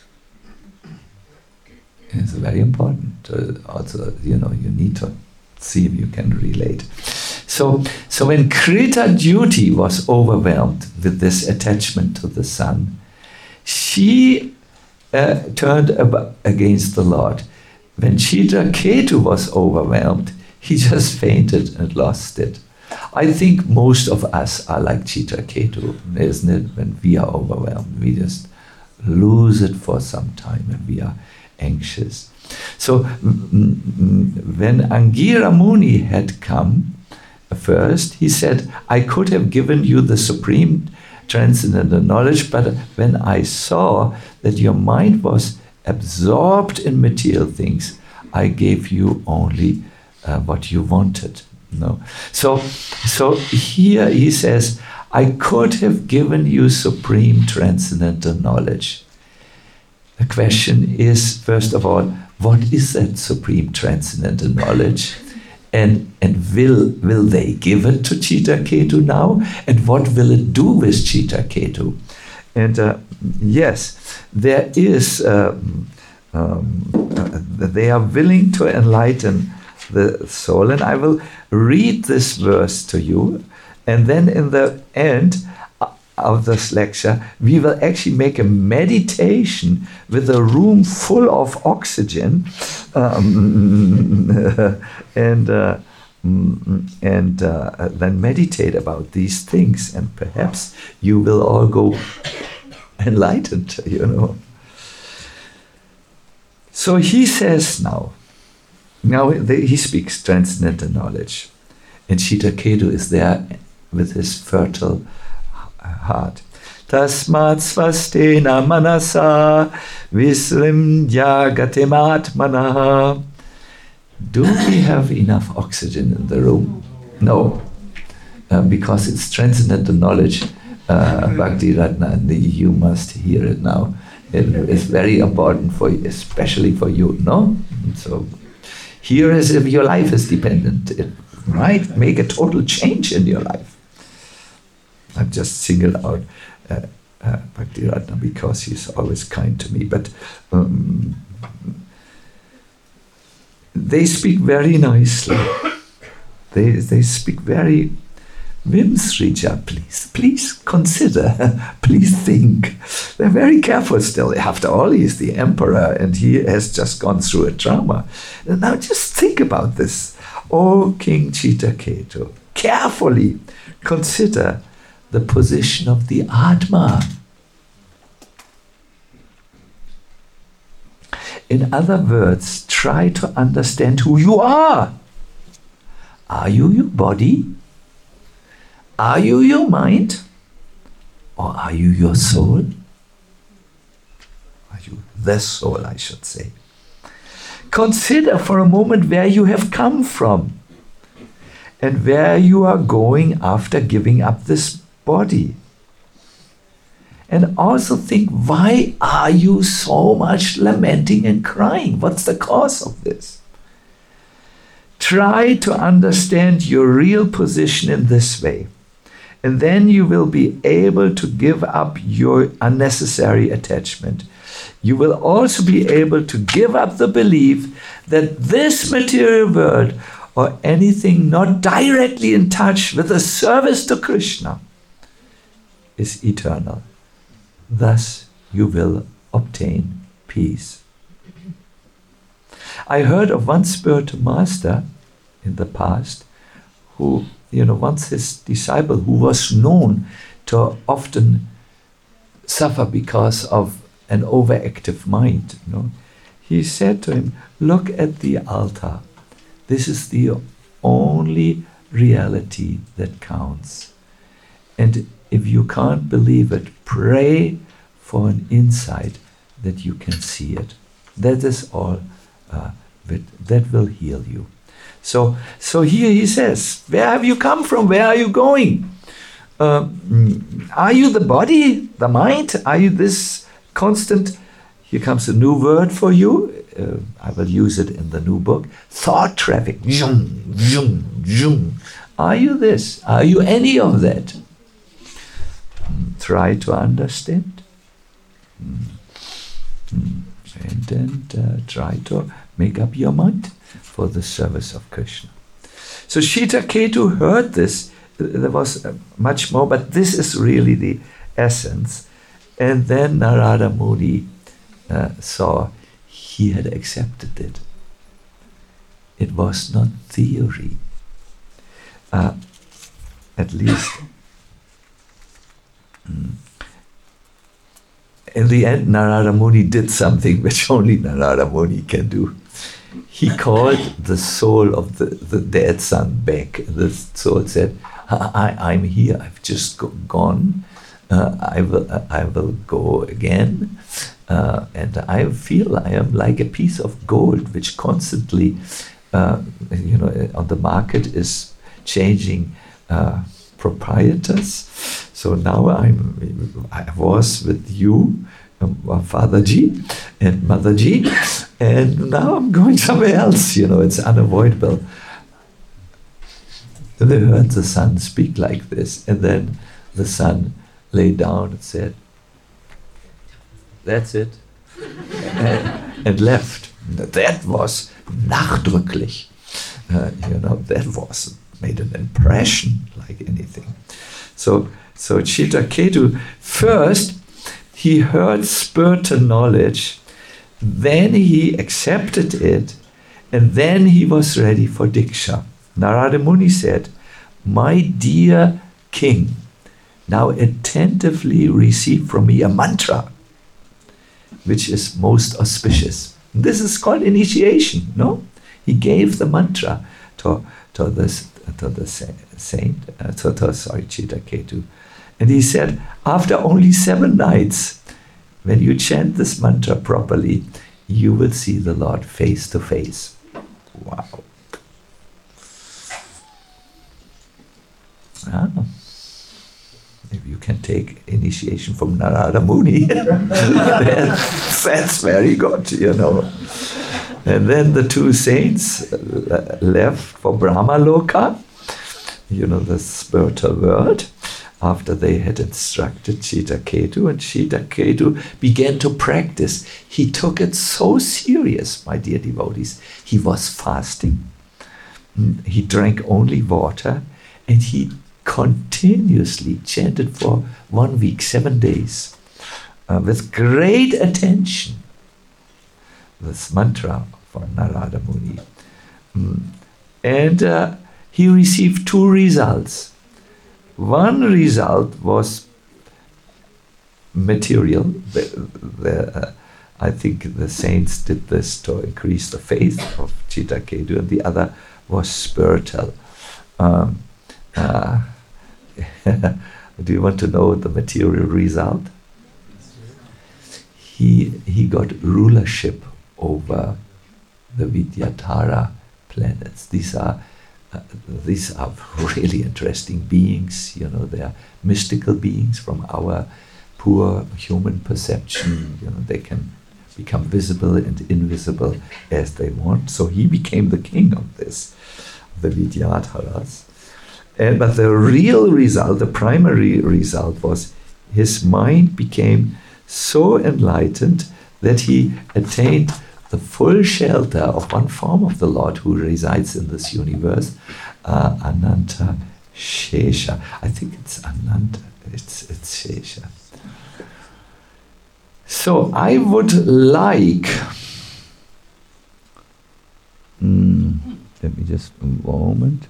S1: It's very important. Also, you know, you need to see if you can relate. So when Krita Duty was overwhelmed with this attachment to the sun, she turned against the Lord. When Chitraketu was overwhelmed, he just fainted and lost it. I think most of us are like Chitraketu, isn't it? When we are overwhelmed, we just lose it for some time and we are anxious. So when Angira Muni had come first, he said, I could have given you the supreme transcendental knowledge, but when I saw that your mind was absorbed in material things, I gave you only what you wanted. No. So here he says, I could have given you supreme transcendental knowledge. The question is, first of all, what is that supreme transcendental knowledge? And will they give it to Chitraketu now? And what will it do with Chitraketu? And yes, there is, they are willing to enlighten the soul. And I will read this verse to you. And then in the end of this lecture, we will actually make a meditation with a room full of oxygen, and then meditate about these things, and perhaps you will all go enlightened, So he says now he speaks transcendental knowledge, and Chitraketu is there with his fertile heart. Tasmat svastena manasa visrimya gatematmana. Do we have enough oxygen in the room? No, because it's transcendental knowledge. Bhakti Ratna, you must hear it now. It is very important for you, especially for you, no? So here as if your life is dependent. It might make a total change in your life. I've just singled out Bhakti Ratna because he's always kind to me. But they speak very nicely. They speak very, Vimsrija, please consider, please think. They're very careful still. After all, he's the emperor and he has just gone through a trauma. Now just think about this. O King Chitraketu, carefully consider the position of the Atma. In other words, try to understand who you are. Are you your body? Are you your mind? Or are you your soul? Are you the soul, I should say. Consider for a moment where you have come from and where you are going after giving up this body. And also think, why are you so much lamenting and crying? What's the cause of this? Try to understand your real position in this way. And then you will be able to give up your unnecessary attachment. You will also be able to give up the belief that this material world or anything not directly in touch with the service to Krishna is eternal. Thus you will obtain peace. I heard of one spiritual master in the past who, once his disciple, who was known to often suffer because of an overactive mind, he said to him, look at the altar. This is the only reality that counts. And if you can't believe it, pray for an insight that you can see it. That is all. That will heal you. So here he says, where have you come from? Where are you going? Are you the body, the mind? Are you this constant? Here comes a new word for you. I will use it in the new book. Thought traffic. Zoom, zoom, zoom. Are you this? Are you any of that? Try to understand. And then try to make up your mind for the service of Krishna. So Chitraketu heard this. There was much more, but this is really the essence. And then Narada Muni saw he had accepted it. It was not theory. At least, in the end, Narada Muni did something which only Narada Muni can do. He called the soul of the dead son back. The soul said, I'm here, I've just gone. I will go again. And I feel I am like a piece of gold which constantly, on the market is changing proprietors. So now I was with you, Fatherji and Motherji, and now I'm going somewhere else. It's unavoidable. They heard the son speak like this, and then the son lay down and said, "That's it," and left. That was nachdrücklich. That was made an impression like anything. So Chitraketu, first he heard spiritual knowledge, then he accepted it, and then he was ready for Diksha. Narada Muni said, "My dear king, now attentively receive from me a mantra, which is most auspicious." This is called initiation, no? He gave the mantra to the saint, Chitraketu. And he said, after only 7 nights, when you chant this mantra properly, you will see the Lord face to face. Wow. If you can take initiation from Narada Muni, that's very good, And then the 2 saints left for Brahmaloka, the spiritual world, after they had instructed Chitraketu, and Chitraketu began to practice. He took it so serious, my dear devotees. He was fasting. He drank only water, and he continuously chanted for 1 week, 7 days, with great attention, this mantra from Narada Muni. And he received 2 results. One result was material. I think the saints did this to increase the faith of Chitraketu, and the other was spiritual. Do you want to know the material result? He got rulership over the Vidyadhara planets. These are really interesting beings. They are mystical beings from our poor human perception. They can become visible and invisible as they want. So he became the king of this, the Vidyadharas. But the real result, the primary result, was his mind became so enlightened that he attained the full shelter of one form of the Lord who resides in this universe, Ananta Shesha. I think it's Ananta, it's Shesha. So I would like, let me just, a moment.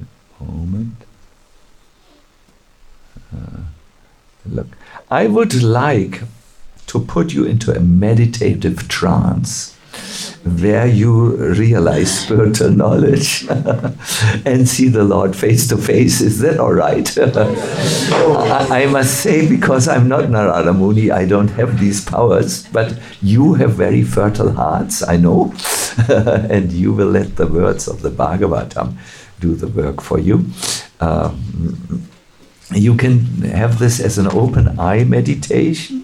S1: Look, I would like to put you into a meditative trance where you realize spiritual knowledge and see the Lord face to face. Is that all right? I must say, because I'm not Narada Muni, I don't have these powers, but you have very fertile hearts, I know, and you will let the words of the Bhagavatam do the work for you. You can have this as an open eye meditation,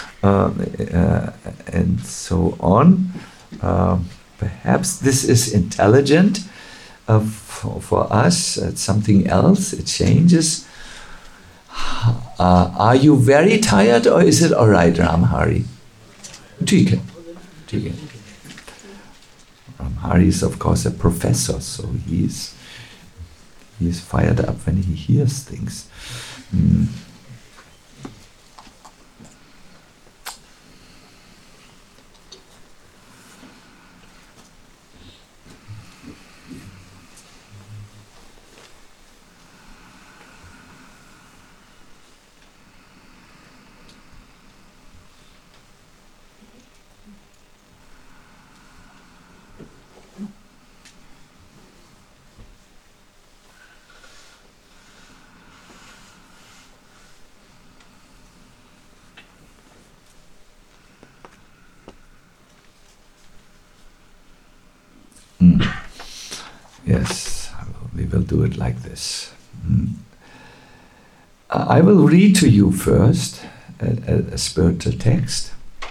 S1: and so on. Perhaps this is intelligent for us. It's something else. It changes. Are you very tired, or is it all right, Ramhari? Tika. Ramhari is, of course, a professor, so he's fired up when he hears things. Yes, we will do it like this. I will read to you first a spiritual text.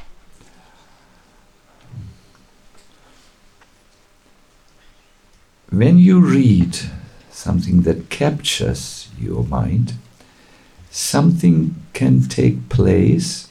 S1: When you read something that captures your mind, something can take place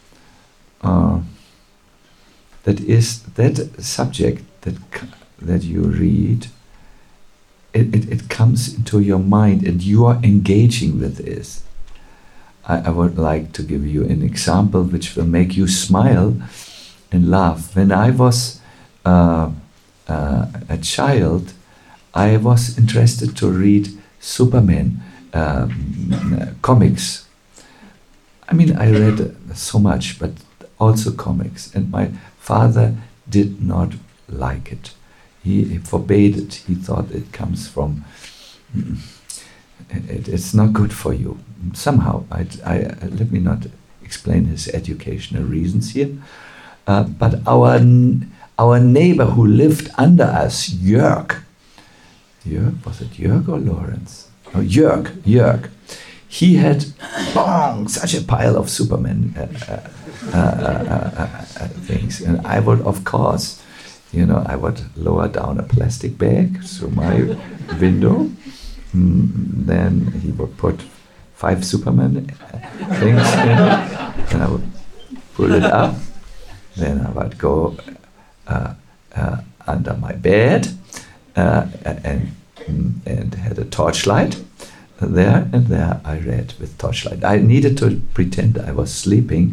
S1: that is that subject that you read. It comes into your mind and you are engaging with this. I would like to give you an example which will make you smile and laugh. When I was a child, I was interested to read Superman comics. I mean, I read so much, but also comics. And my father did not like it. He forbade it. He thought it comes from, it's not good for you. Somehow, let me not explain his educational reasons here. But our neighbor who lived under us, Jörg, was it Jörg or Lawrence? Oh, Jörg. He had such a pile of Superman things. And I would, of course, I would lower down a plastic bag through my window. Then he would put 5 Superman things in, and I would pull it up. Then I would go under my bed and had a torchlight there, and there I read with torchlight. I needed to pretend I was sleeping,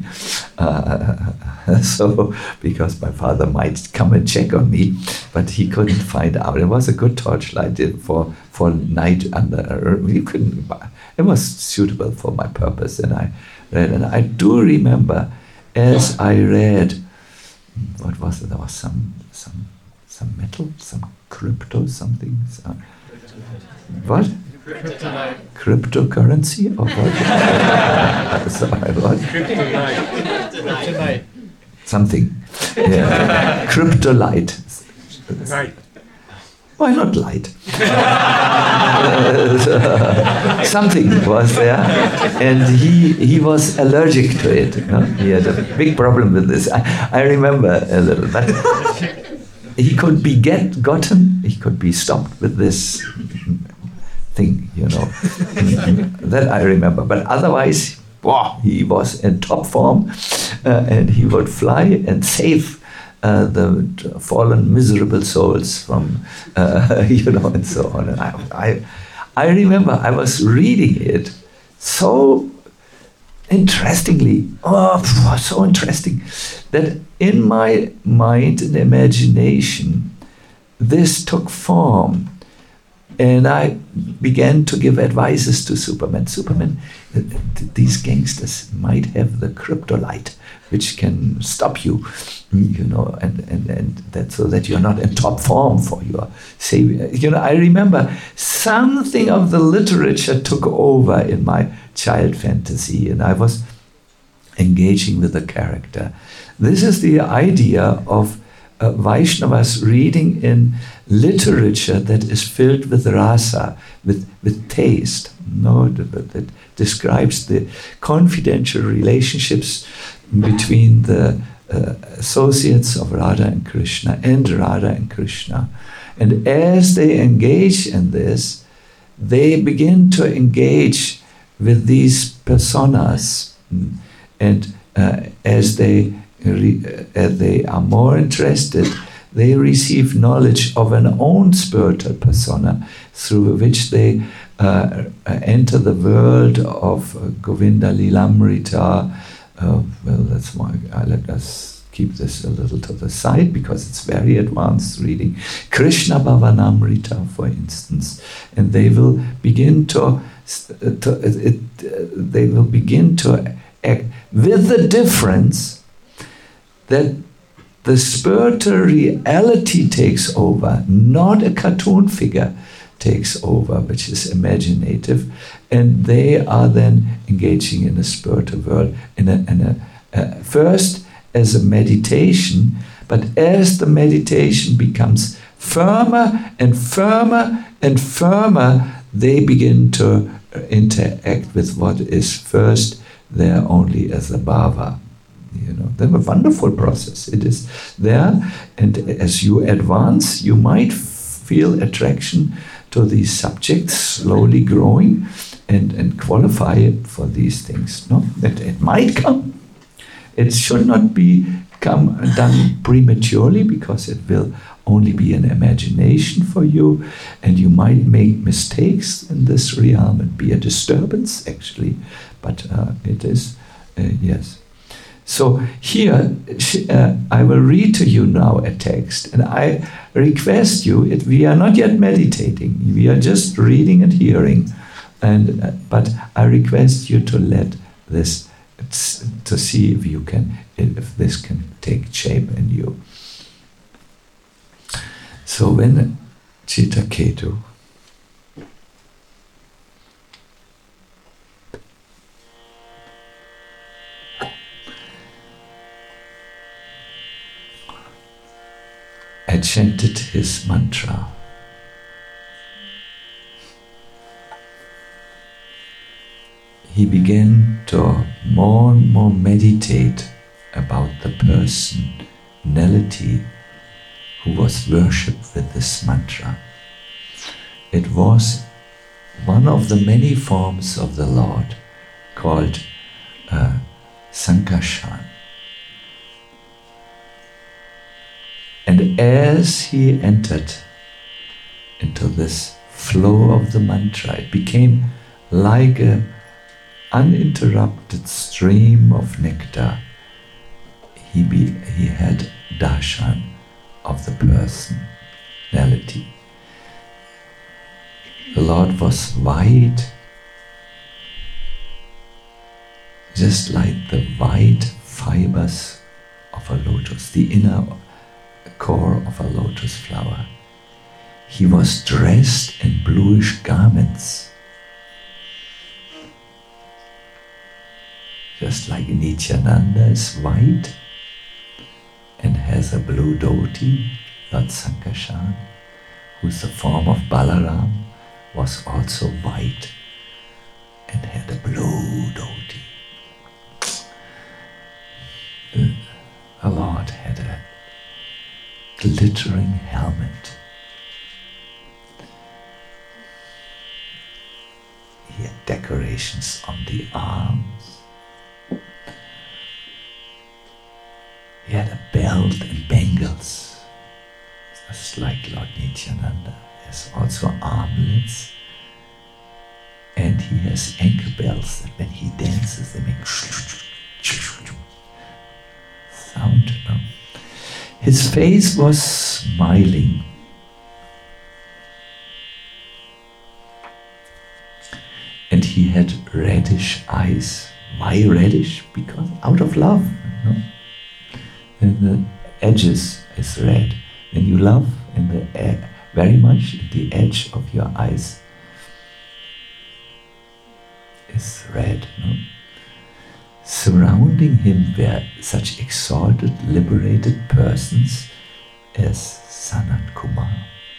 S1: so because my father might come and check on me, but he couldn't find out. It was a good torchlight for night under. You couldn't. It was suitable for my purpose, and I read. And I do remember, as I read, what was it? There was some metal, some crypto, something. What?
S2: Kryptonite.
S1: Cryptocurrency or what? Sorry, what?
S2: Kryptonite.
S1: Something. Yeah. Cryptolite.
S2: Right.
S1: Why not light? Something was there, and he was allergic to it. He had a big problem with this. I remember a little, but he could be gotten. He could be stopped with this thing, that I remember. But otherwise, he was in top form, and he would fly and save the fallen, miserable souls from, and so on. And I remember I was reading it so interestingly, so interesting, that in my mind and imagination, this took form. And I began to give advices to Superman. Superman, these gangsters might have the cryptolite, which can stop you, and that so that you're not in top form for your savior. I remember something of the literature took over in my child fantasy, and I was engaging with the character. This is the idea of Vaishnavas reading in literature that is filled with rasa, with taste, that describes the confidential relationships between the associates of Radha and Krishna and Radha and Krishna. And as they engage in this, they begin to engage with these personas, and as they are more interested, they receive knowledge of an own spiritual persona through which they enter the world of Govinda Lilamrita. Let us keep this a little to the side because it's very advanced reading. Krishna Bhavanamrita, for instance, and they will begin to act with the difference that the spiritual reality takes over, not a cartoon figure takes over, which is imaginative, and they are then engaging in a spiritual world, first as a meditation, but as the meditation becomes firmer and firmer and firmer, they begin to interact with what is first there only as a bhava. You know, that's a wonderful process. It is there, and as you advance, you might feel attraction to these subjects slowly growing and qualify it for these things. No, it might come. It should not become done prematurely, because it will only be an imagination for you, and you might make mistakes in this realm and be a disturbance actually, but it is, yes. So here, I will read to you now a text, and I request you, we are not yet meditating, we are just reading and hearing, but I request you to let this, to see if this can take shape in you. So when Chittaketu had chanted his mantra, he began to more and more meditate about the personality who was worshipped with this mantra. It was one of the many forms of the Lord called Sankarshan. And as he entered into this flow of the mantra, it became like an uninterrupted stream of nectar. He had darshan of the personality. The Lord was white, just like the white fibers of a lotus, the inner core of a lotus flower. He was dressed in bluish garments, just like Nityananda is white and has a blue dhoti. Lord Sankarshan, who's the form of Balaram, was also white and had a blue dhoti. The Lord had a glittering helmet. He had decorations on the arms. He had a belt and bangles, just like Lord Nityananda. He has also armlets, and he has ankle bells that when he dances they make sound. No? His face was smiling. And he had reddish eyes. Why reddish? Because out of love. No? And the edges is red. When you love, in the very much, the edge of your eyes is red. No? Surrounding him were such exalted, liberated persons as Sanat Kumar.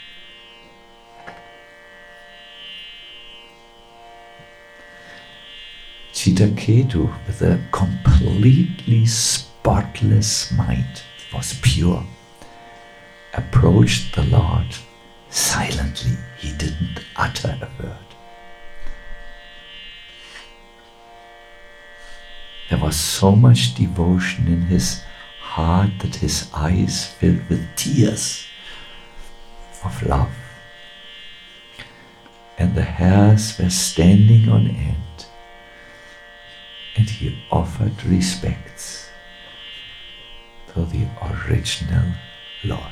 S1: Chittaketu, with a completely spotless mind, was pure, approached the Lord silently. He didn't utter a word. There was so much devotion in his heart that his eyes filled with tears of love. And the hairs were standing on end. And he offered respects to the original Lord.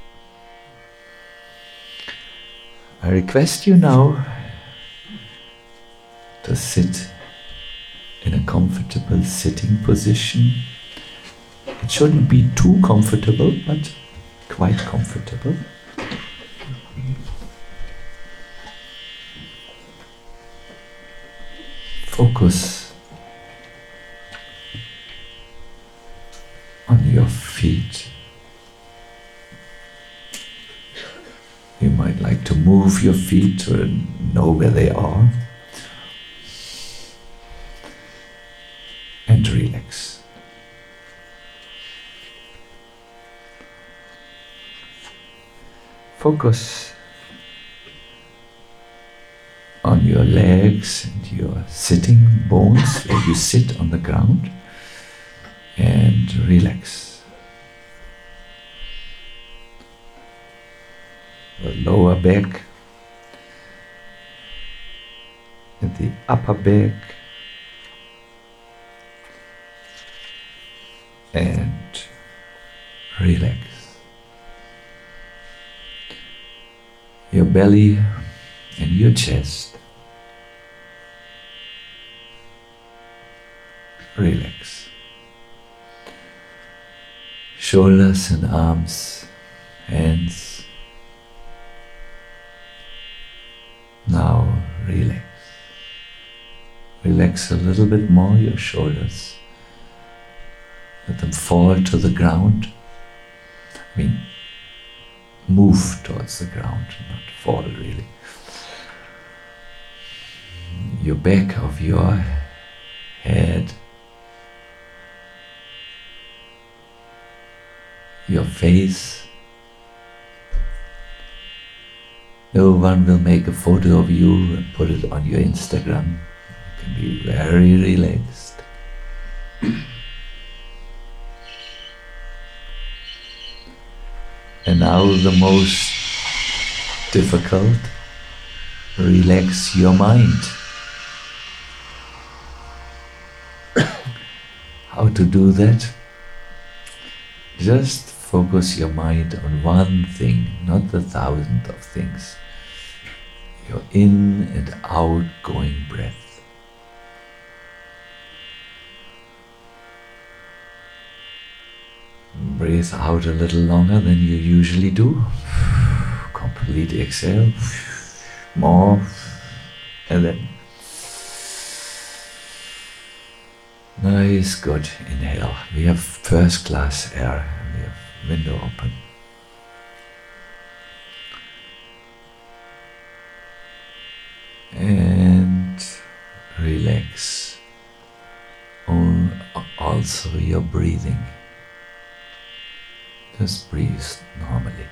S1: I request you now to sit in a comfortable sitting position. It shouldn't be too comfortable, but quite comfortable. Focus on your feet. might like to move your feet to know where they are. And relax. Focus on your legs and your sitting bones, where you sit on the ground, and relax. The lower back and the upper back, and relax. Your belly and your chest. Relax. Shoulders and arms, hands. Now relax. Relax a little bit more your shoulders. Let them fall to the ground. I mean, move towards the ground, not fall really. Your back of your head, your face. No one will make a photo of you and put it on your Instagram. You can be very relaxed. And now the most difficult, relax your mind. How to do that? Just focus your mind on one thing, not the thousand of things. Your in and outgoing breath. Breathe out a little longer than you usually do. Complete exhale. More. And then. Nice, good. Inhale. We have first class air. We have window open. And relax. Also your breathing. Just breathe normally,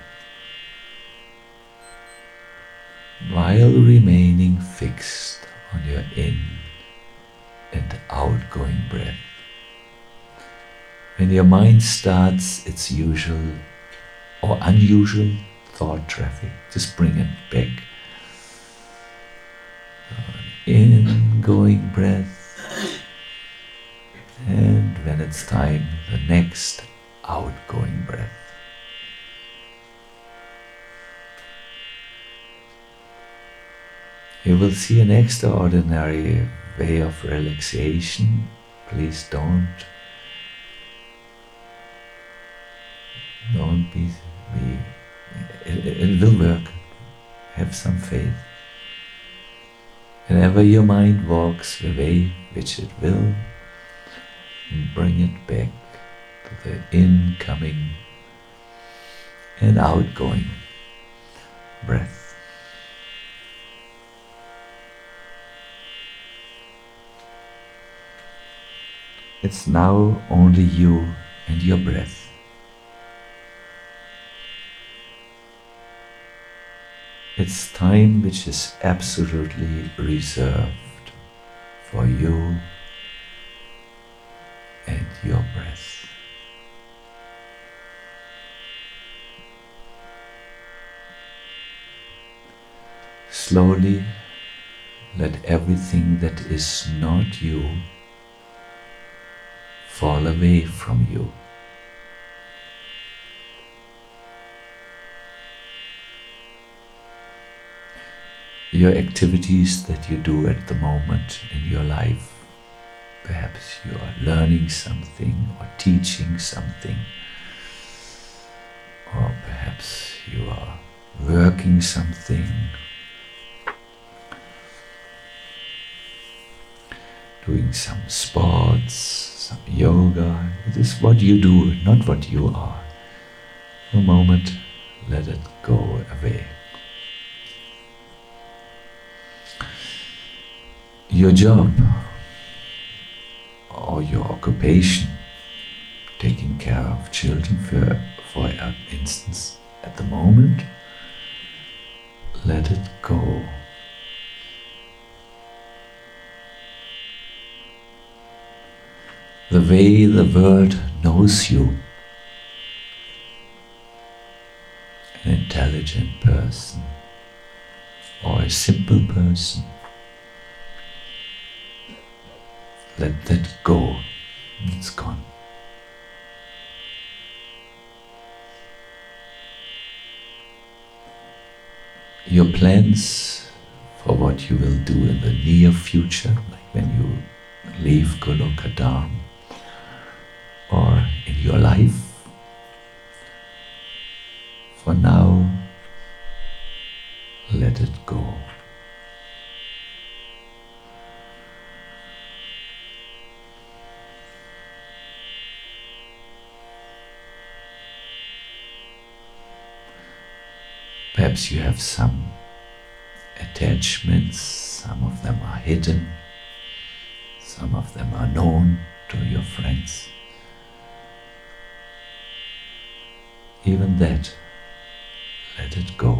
S1: while remaining fixed on your in and outgoing breath. When your mind starts its usual or unusual thought traffic, just bring it back. Ingoing breath, and when it's time, the next outgoing breath. You will see an extraordinary way of relaxation. Please don't be it will work. Have some faith. Whenever your mind walks the way which it will, bring it back to the incoming and outgoing breath. It's now only you and your breath. It's time which is absolutely reserved for you and your breath. Slowly let everything that is not you fall away from you. Your activities that you do at the moment in your life, perhaps you are learning something or teaching something, or perhaps you are working something, doing some sports, some yoga. It is what you do, not what you are. For a moment, let it go away. your job or your occupation, taking care of children for instance, at the moment, let it go. The way the world knows you, an intelligent person or a simple person, let that go. It's gone. Your plans for what you will do in the near future, like when you leave Goloka Dham, or in your life, for now, let it go. Perhaps you have some attachments, some of them are hidden, some of them are known to your friends. Even that, let it go.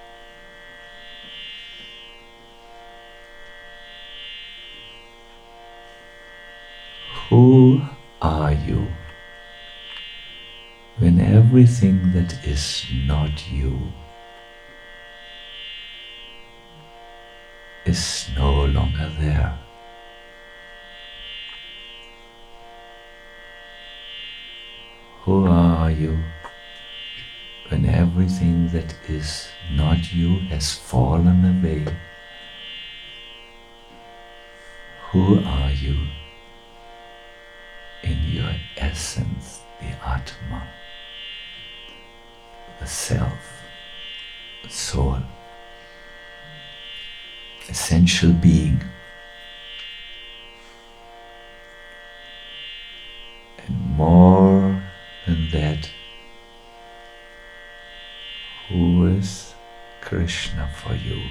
S1: Who are you when everything that is not you is no longer there? Who are you when everything that is not you has fallen away? Who are you in your essence, the Atma, the Self, the Soul, essential being? And more than that, who is Krishna for you?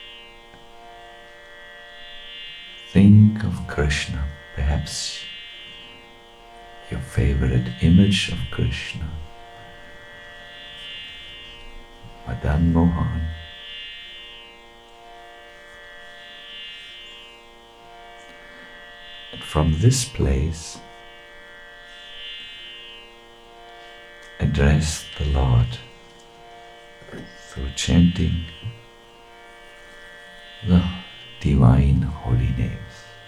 S1: Think of Krishna, perhaps your favorite image of Krishna, Madan Mohan. And from this place, address the Lord through chanting the divine holy names.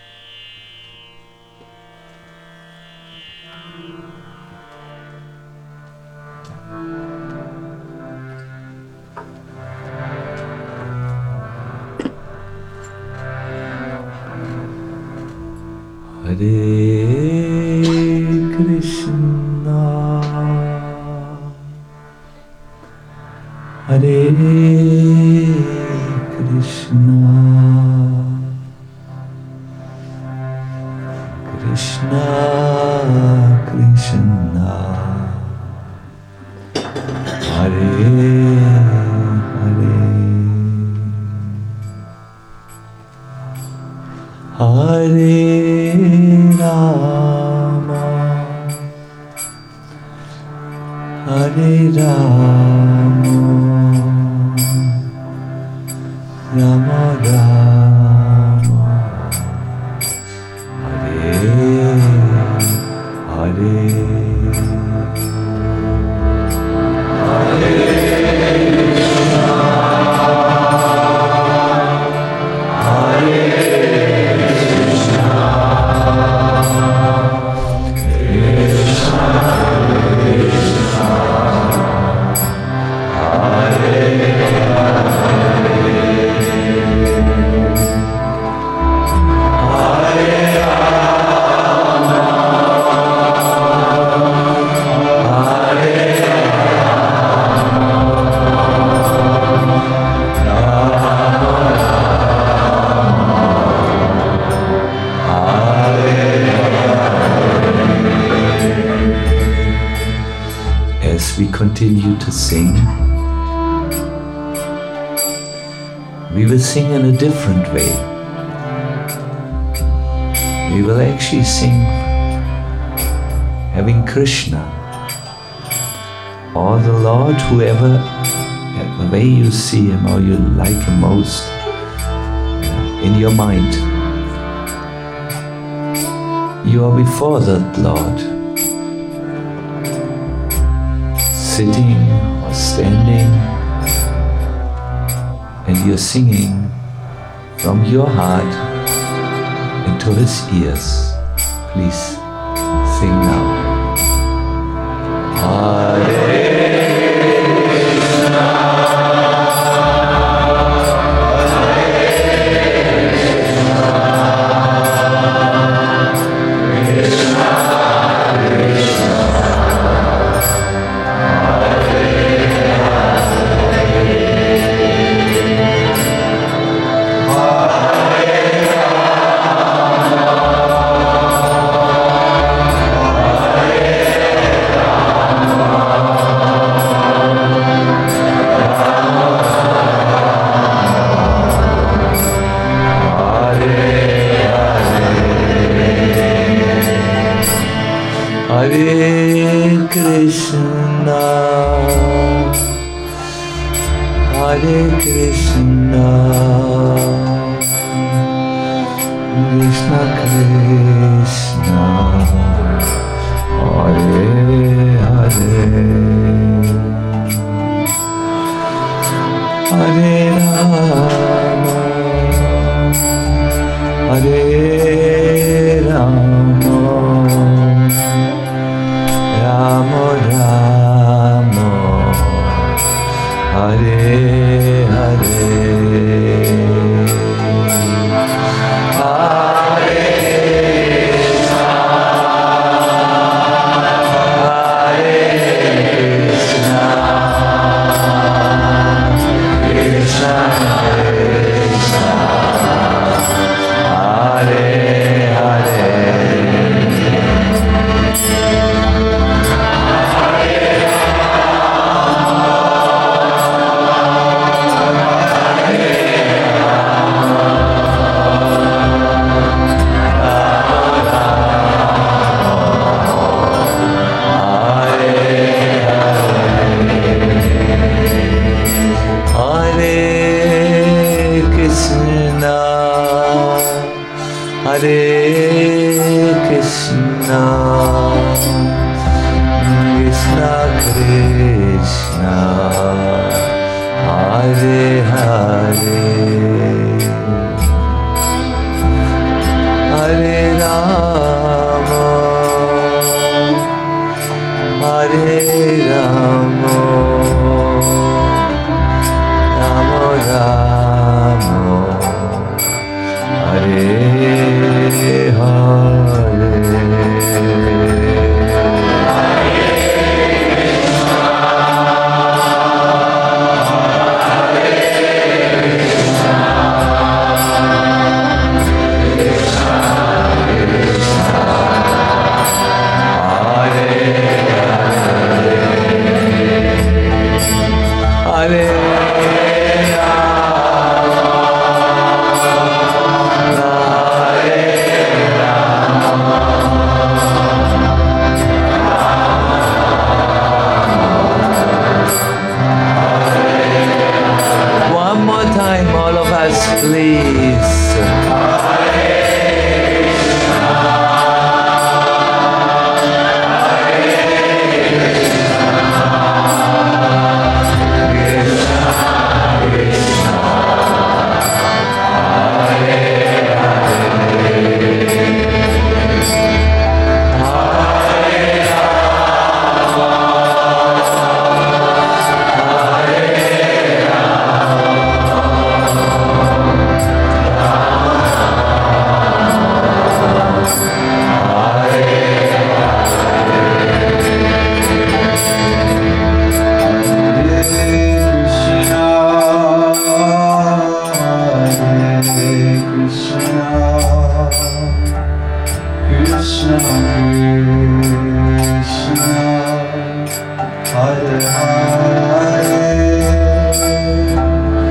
S1: Hare Krishna, Hare Krishna, Krishna Krishna, Hare Hare, Hare Rama, Hare Rama, Rama Rama, Hare Hare, Hare continue to sing, we will sing in a different way. we will actually sing having Krishna or the Lord, whoever, the way you see him or you like him most in your mind. You are before that Lord, sitting or standing, and you're singing from your heart into his ears. Please sing now. Hare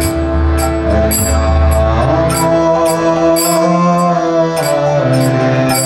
S3: Hare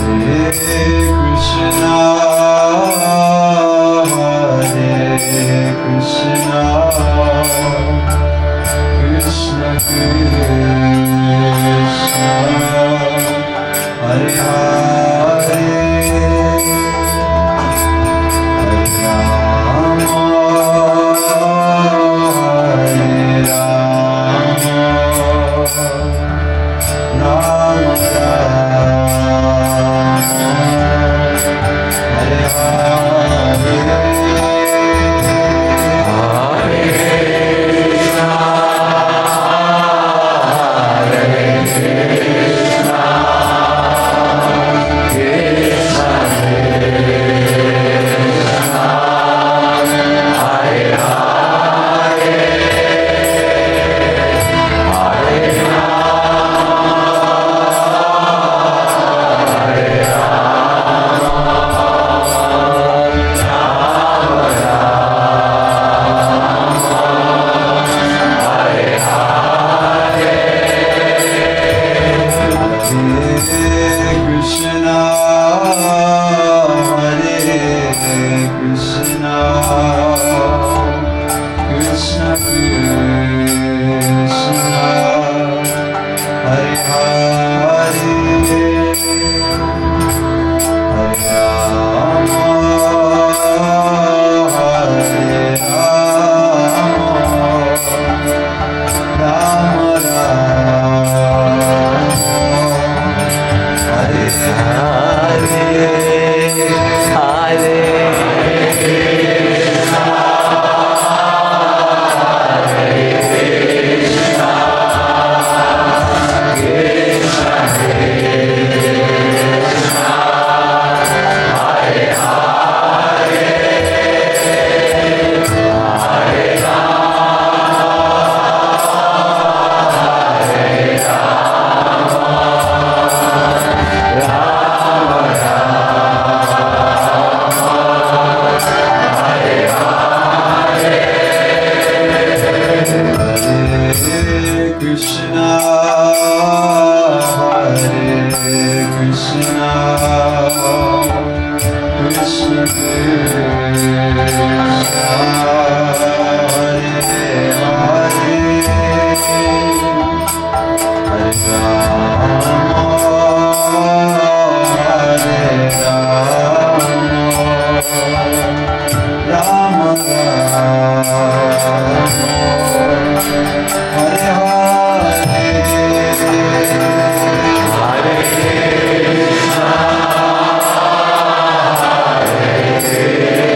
S1: Hare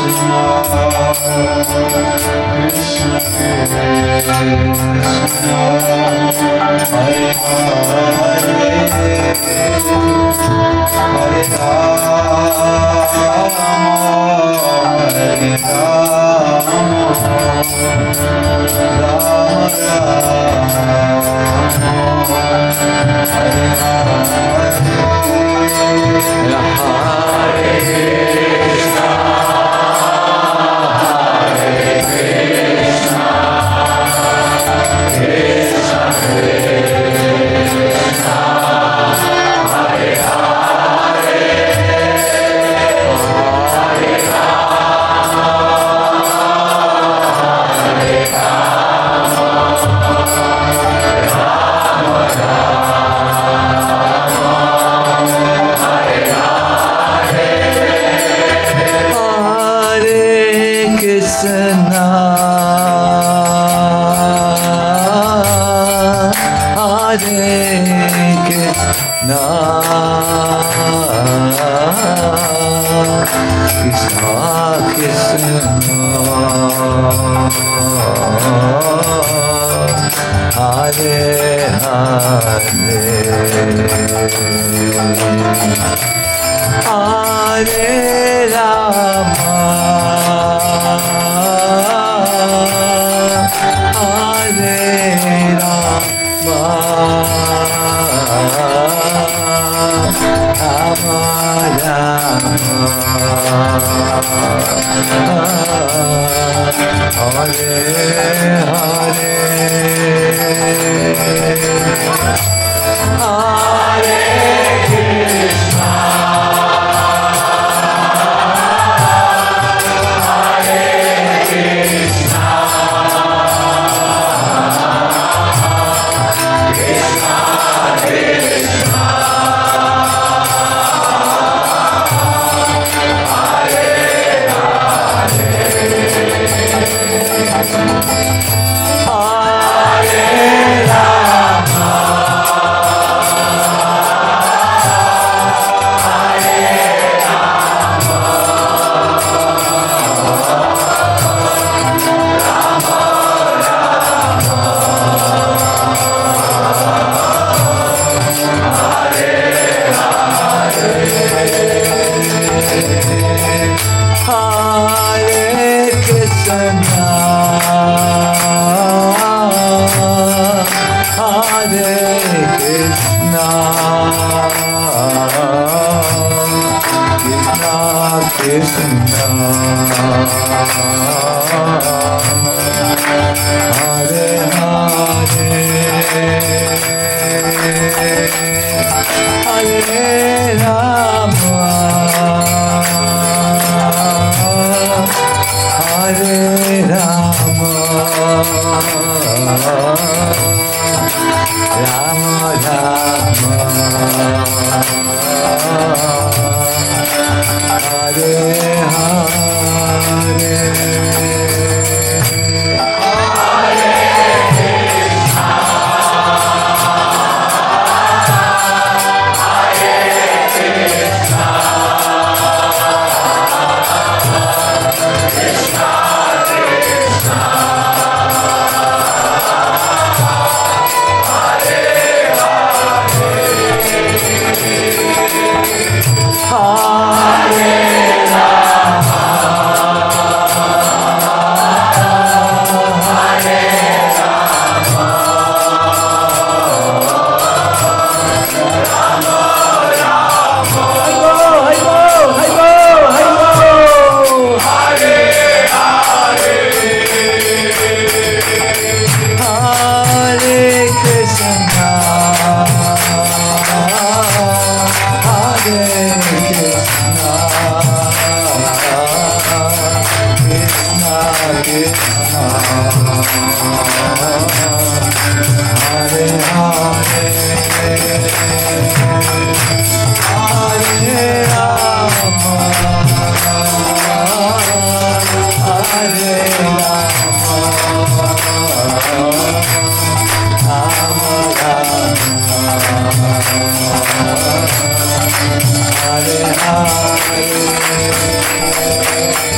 S1: Hare Hare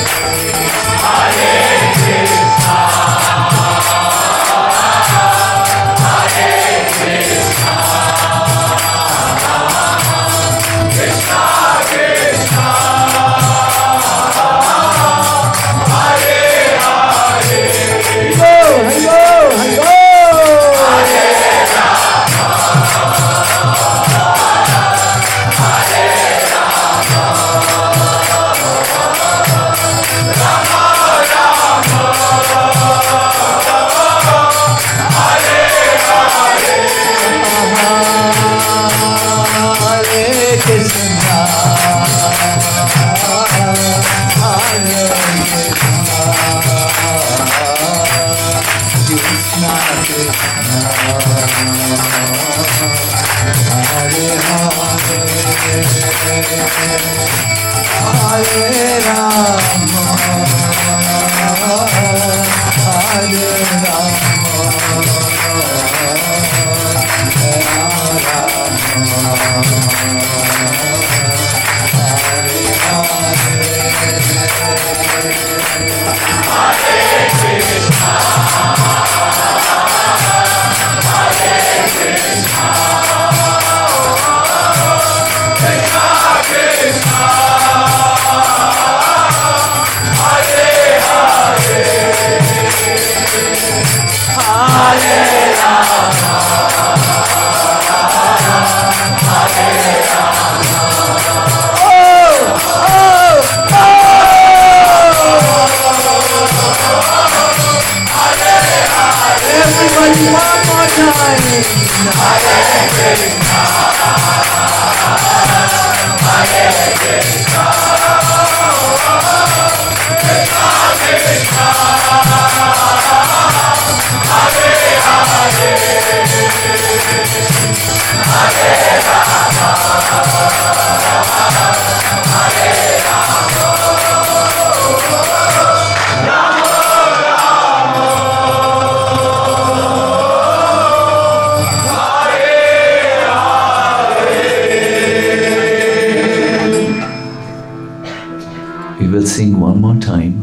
S1: Sing one more time.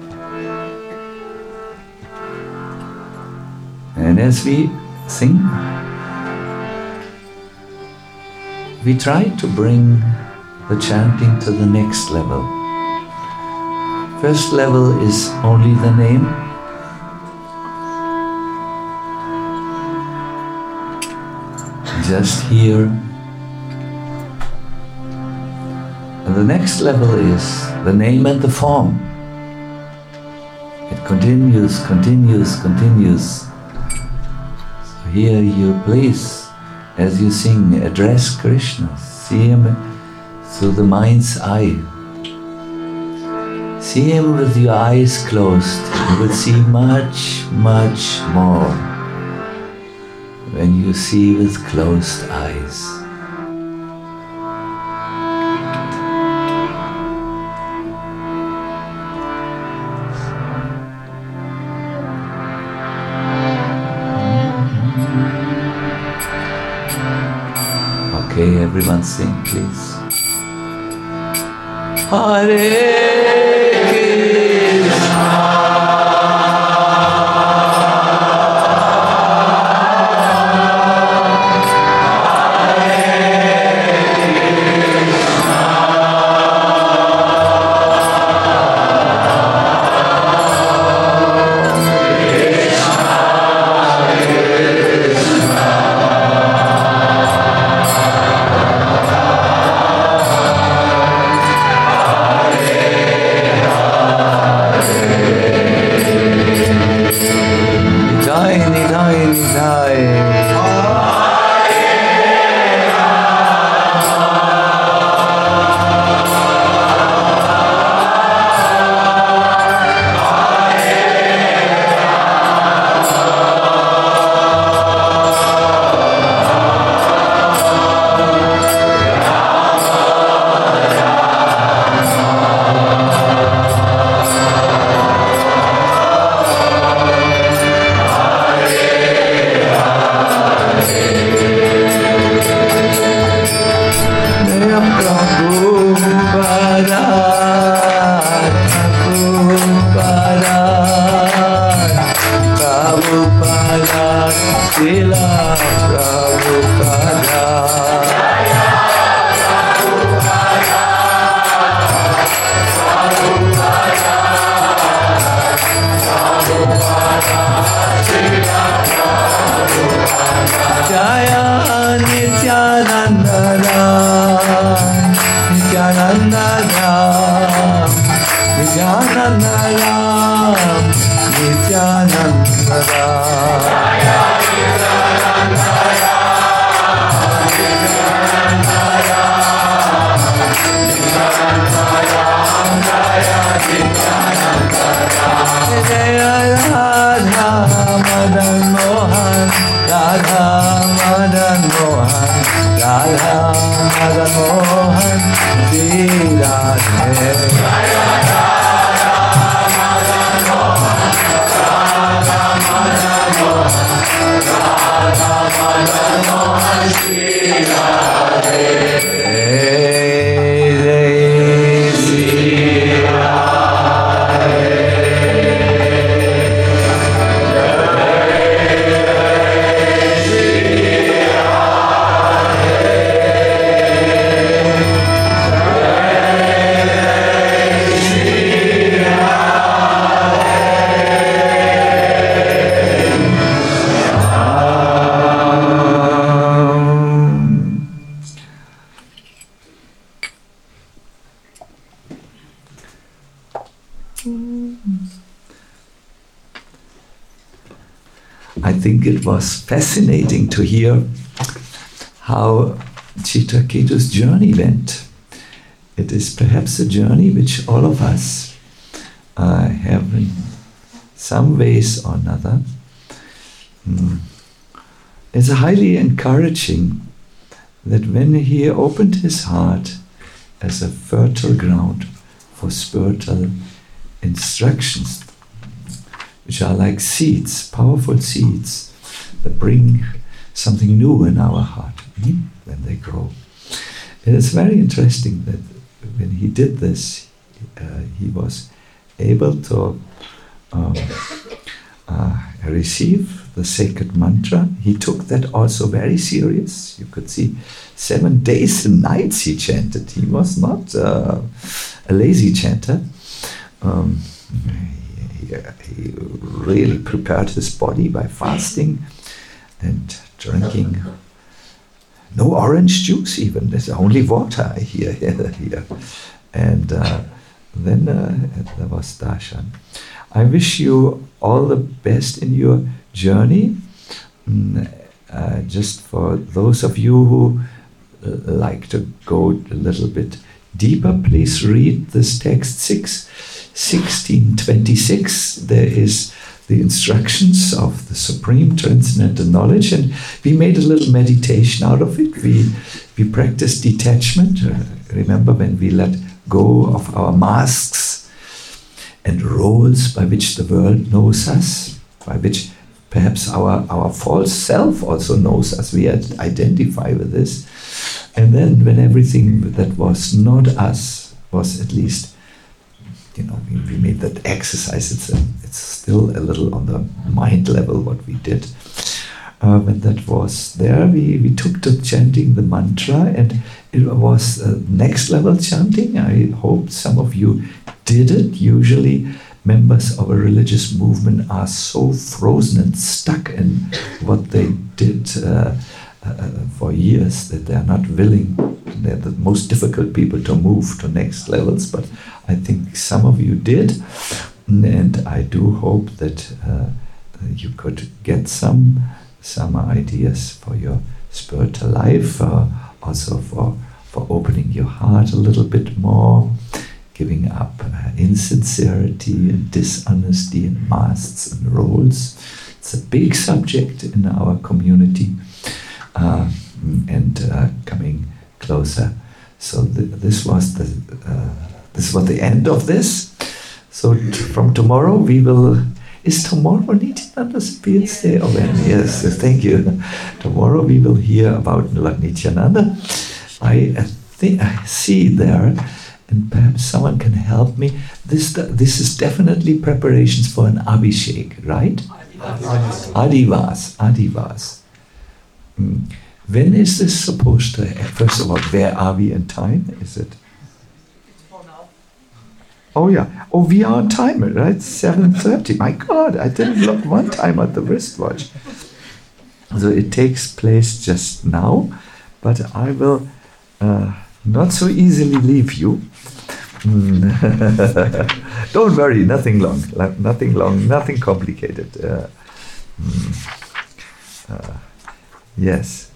S1: And as we sing, we try to bring the chanting to the next level. First level is only the name. Just hear. And the next level is the name and the form. It continues, continues, continues. So here you please, as you sing, address Krishna. See him through the mind's eye. See him with your eyes closed. You will see much, much more when you see with closed eyes. Okay, everyone sing, please. Hare I think it was fascinating to hear how Chitraketu's journey went. It is perhaps a journey which all of us have in some ways or another. It's highly encouraging that when he opened his heart as a fertile ground for spiritual instructions, which are like seeds, powerful seeds that bring something new in our heart when they grow. It is very interesting that when he did this, he was able to receive the sacred mantra. He took that also very serious. You could see 7 days and nights he chanted. He was not a lazy chanter. He really prepared his body by fasting and drinking no orange juice even. There's only water here. And then there was darshan. I wish you all the best in your journey. Just for those of you who like to go a little bit deeper, please read this text 1626. There is the instructions of the Supreme Transcendental Knowledge, and we made a little meditation out of it. We practiced detachment. Remember when we let go of our masks and roles by which the world knows us, by which perhaps our false self also knows us. We identify with this. And then when everything that was not us was at least, we made that exercise. It's still a little on the mind level what we did. When that was there, we took to chanting the mantra, and it was next level chanting. I hope some of you did it. Usually members of a religious movement are so frozen and stuck in what they did for years that they are not willing. They're the most difficult people to move to next levels, but I think some of you did, and I do hope that you could get some ideas for your spiritual life, also for opening your heart a little bit more, giving up insincerity and dishonesty and masks and roles. It's a big subject in our community, and coming closer. So this was the end of this. So from tomorrow we will. Is tomorrow Nityananda's Fields Day? Oh, yes, thank you. Tomorrow we will hear about Lord Nityananda. I think I see there, and perhaps someone can help me. This is definitely preparations for an Abhishek, right? Adivas. When is this supposed to? First of all, where are we in time? Is it? Oh yeah. Oh, we are on time, right? 7:30. My God, I didn't look one time at the wristwatch. So it takes place just now, but I will not so easily leave you. Don't worry, nothing long, nothing complicated. Yes.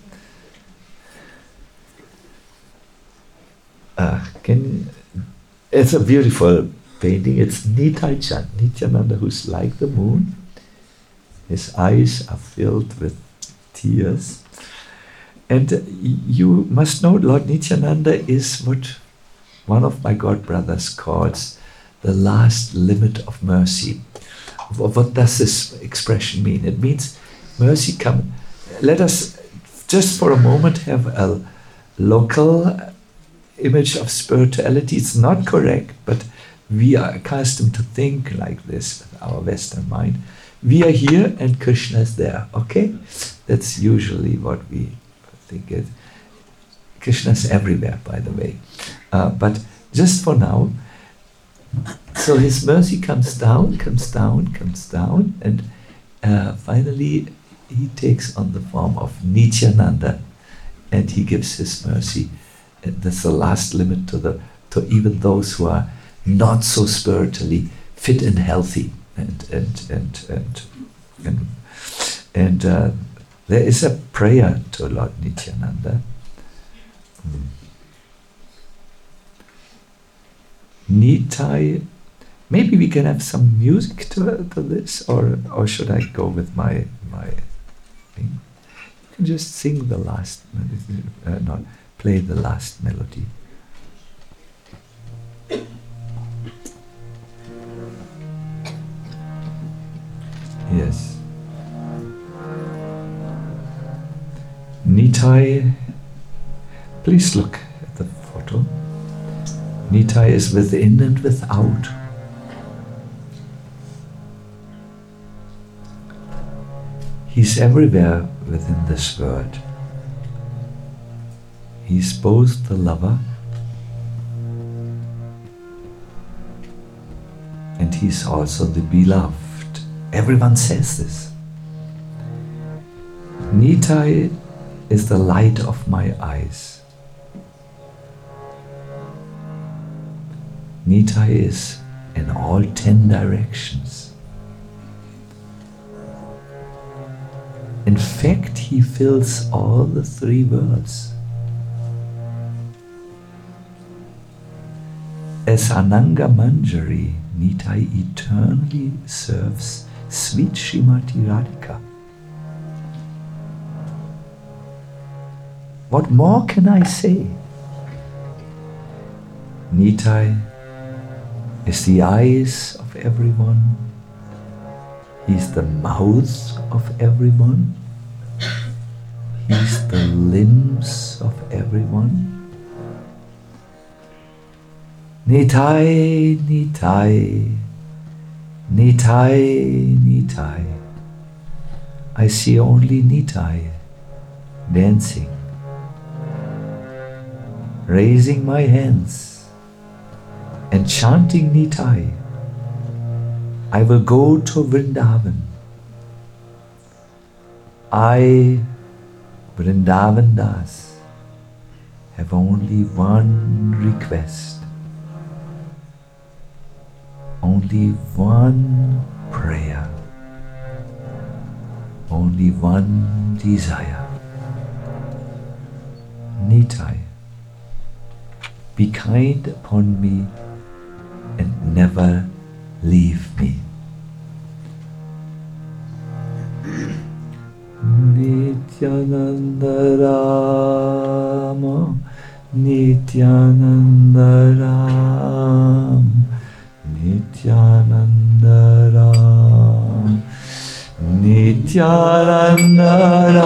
S1: It's a beautiful painting. It's Nitai Chand, Nityananda, who's like the moon. His eyes are filled with tears. And you must know Lord Nityananda is what one of my god brothers calls the last limit of mercy. What does this expression mean? It means mercy come. Let us just for a moment have a local image of spirituality. It's not correct, but we are accustomed to think like this with our Western mind. We are here and Krishna is there, okay? That's usually what we think it. Krishna is everywhere, by the way. But just for now, so his mercy comes down, and finally he takes on the form of Nityananda, and he gives his mercy. And that's the last limit to even those who are not so spiritually fit and healthy, and there is a prayer to Lord Nityananda. Nitai, maybe we can have some music to this, or should I go with my thing? You can just sing the last, play the last melody. Yes. Nitai, please look at the photo. Nitai is within and without. He's everywhere within this world. He's both the lover and he's also the beloved. Everyone says this. Nitai is the light of my eyes. Nitai is in all 10 directions. In fact, he fills all the 3 worlds. As Ananga Manjari, Nitai eternally serves sweet Srimati Radhika. What more can I say? Nitai is the eyes of everyone. He's the mouth of everyone. He's the limbs of everyone. Nitai, Nitai, Nitai, Nitai. I see only Nitai dancing, raising my hands and chanting Nitai. I will go to Vrindavan. I, Vrindavan Das, have only one request, only one prayer, only one desire. Nitai, be kind upon me and never leave me. Nityananda Rama, Nityananda Ram, Nityananda Ram, Nityananda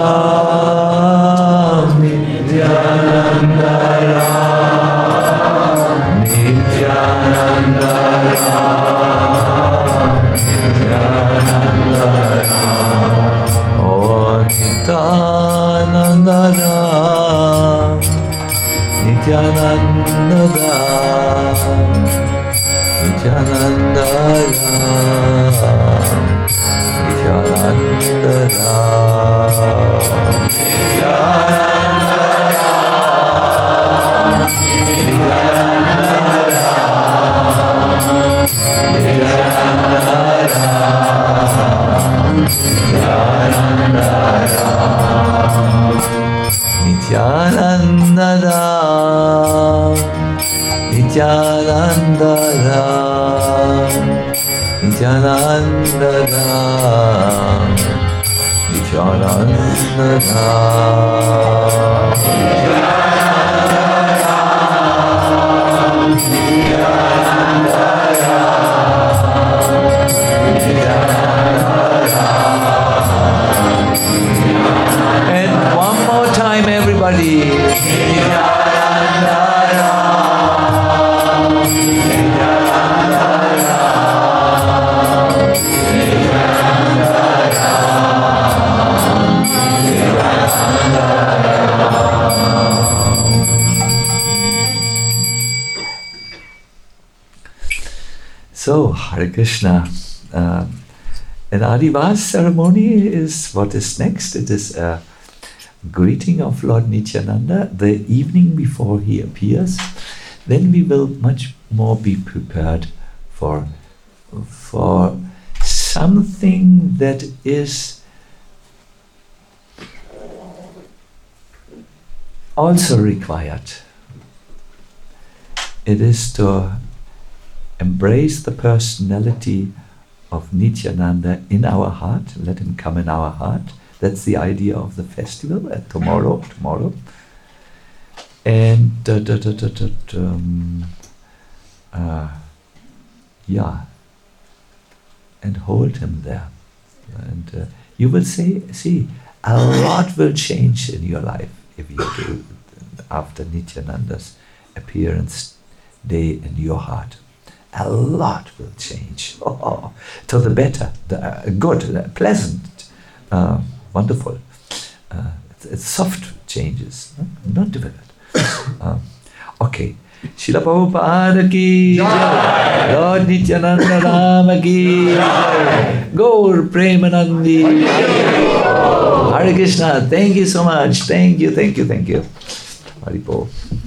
S1: Ram, Nityananda Ram, Nityananda Ram, Nityananda Ram, oh Nityananda Ram, Nityananda Ram, Nityananda Ram, Nityananda Ram, Nityananda Ram, Nityananda Ram, Dham, Nityananda Dham. And one more time, everybody. So, Hare Krishna. An Adivas ceremony is what is next. It is a greeting of Lord Nityananda the evening before he appears. Then we will much more be prepared for something that is also required. It is to embrace the personality of Nityananda in our heart. Let him come in our heart. That's the idea of the festival tomorrow. And and hold him there. And you will see, a lot will change in your life if you do after Nityananda's appearance day in your heart. A lot will change. To the better, good, pleasant, wonderful. It's soft changes, not difficult. Okay. Srila Prabhupada ki jai. Lord Nityananda Rama ki jai. Gaur Premanandi. Hare Krishna. Thank you so much. Thank you. Haribol.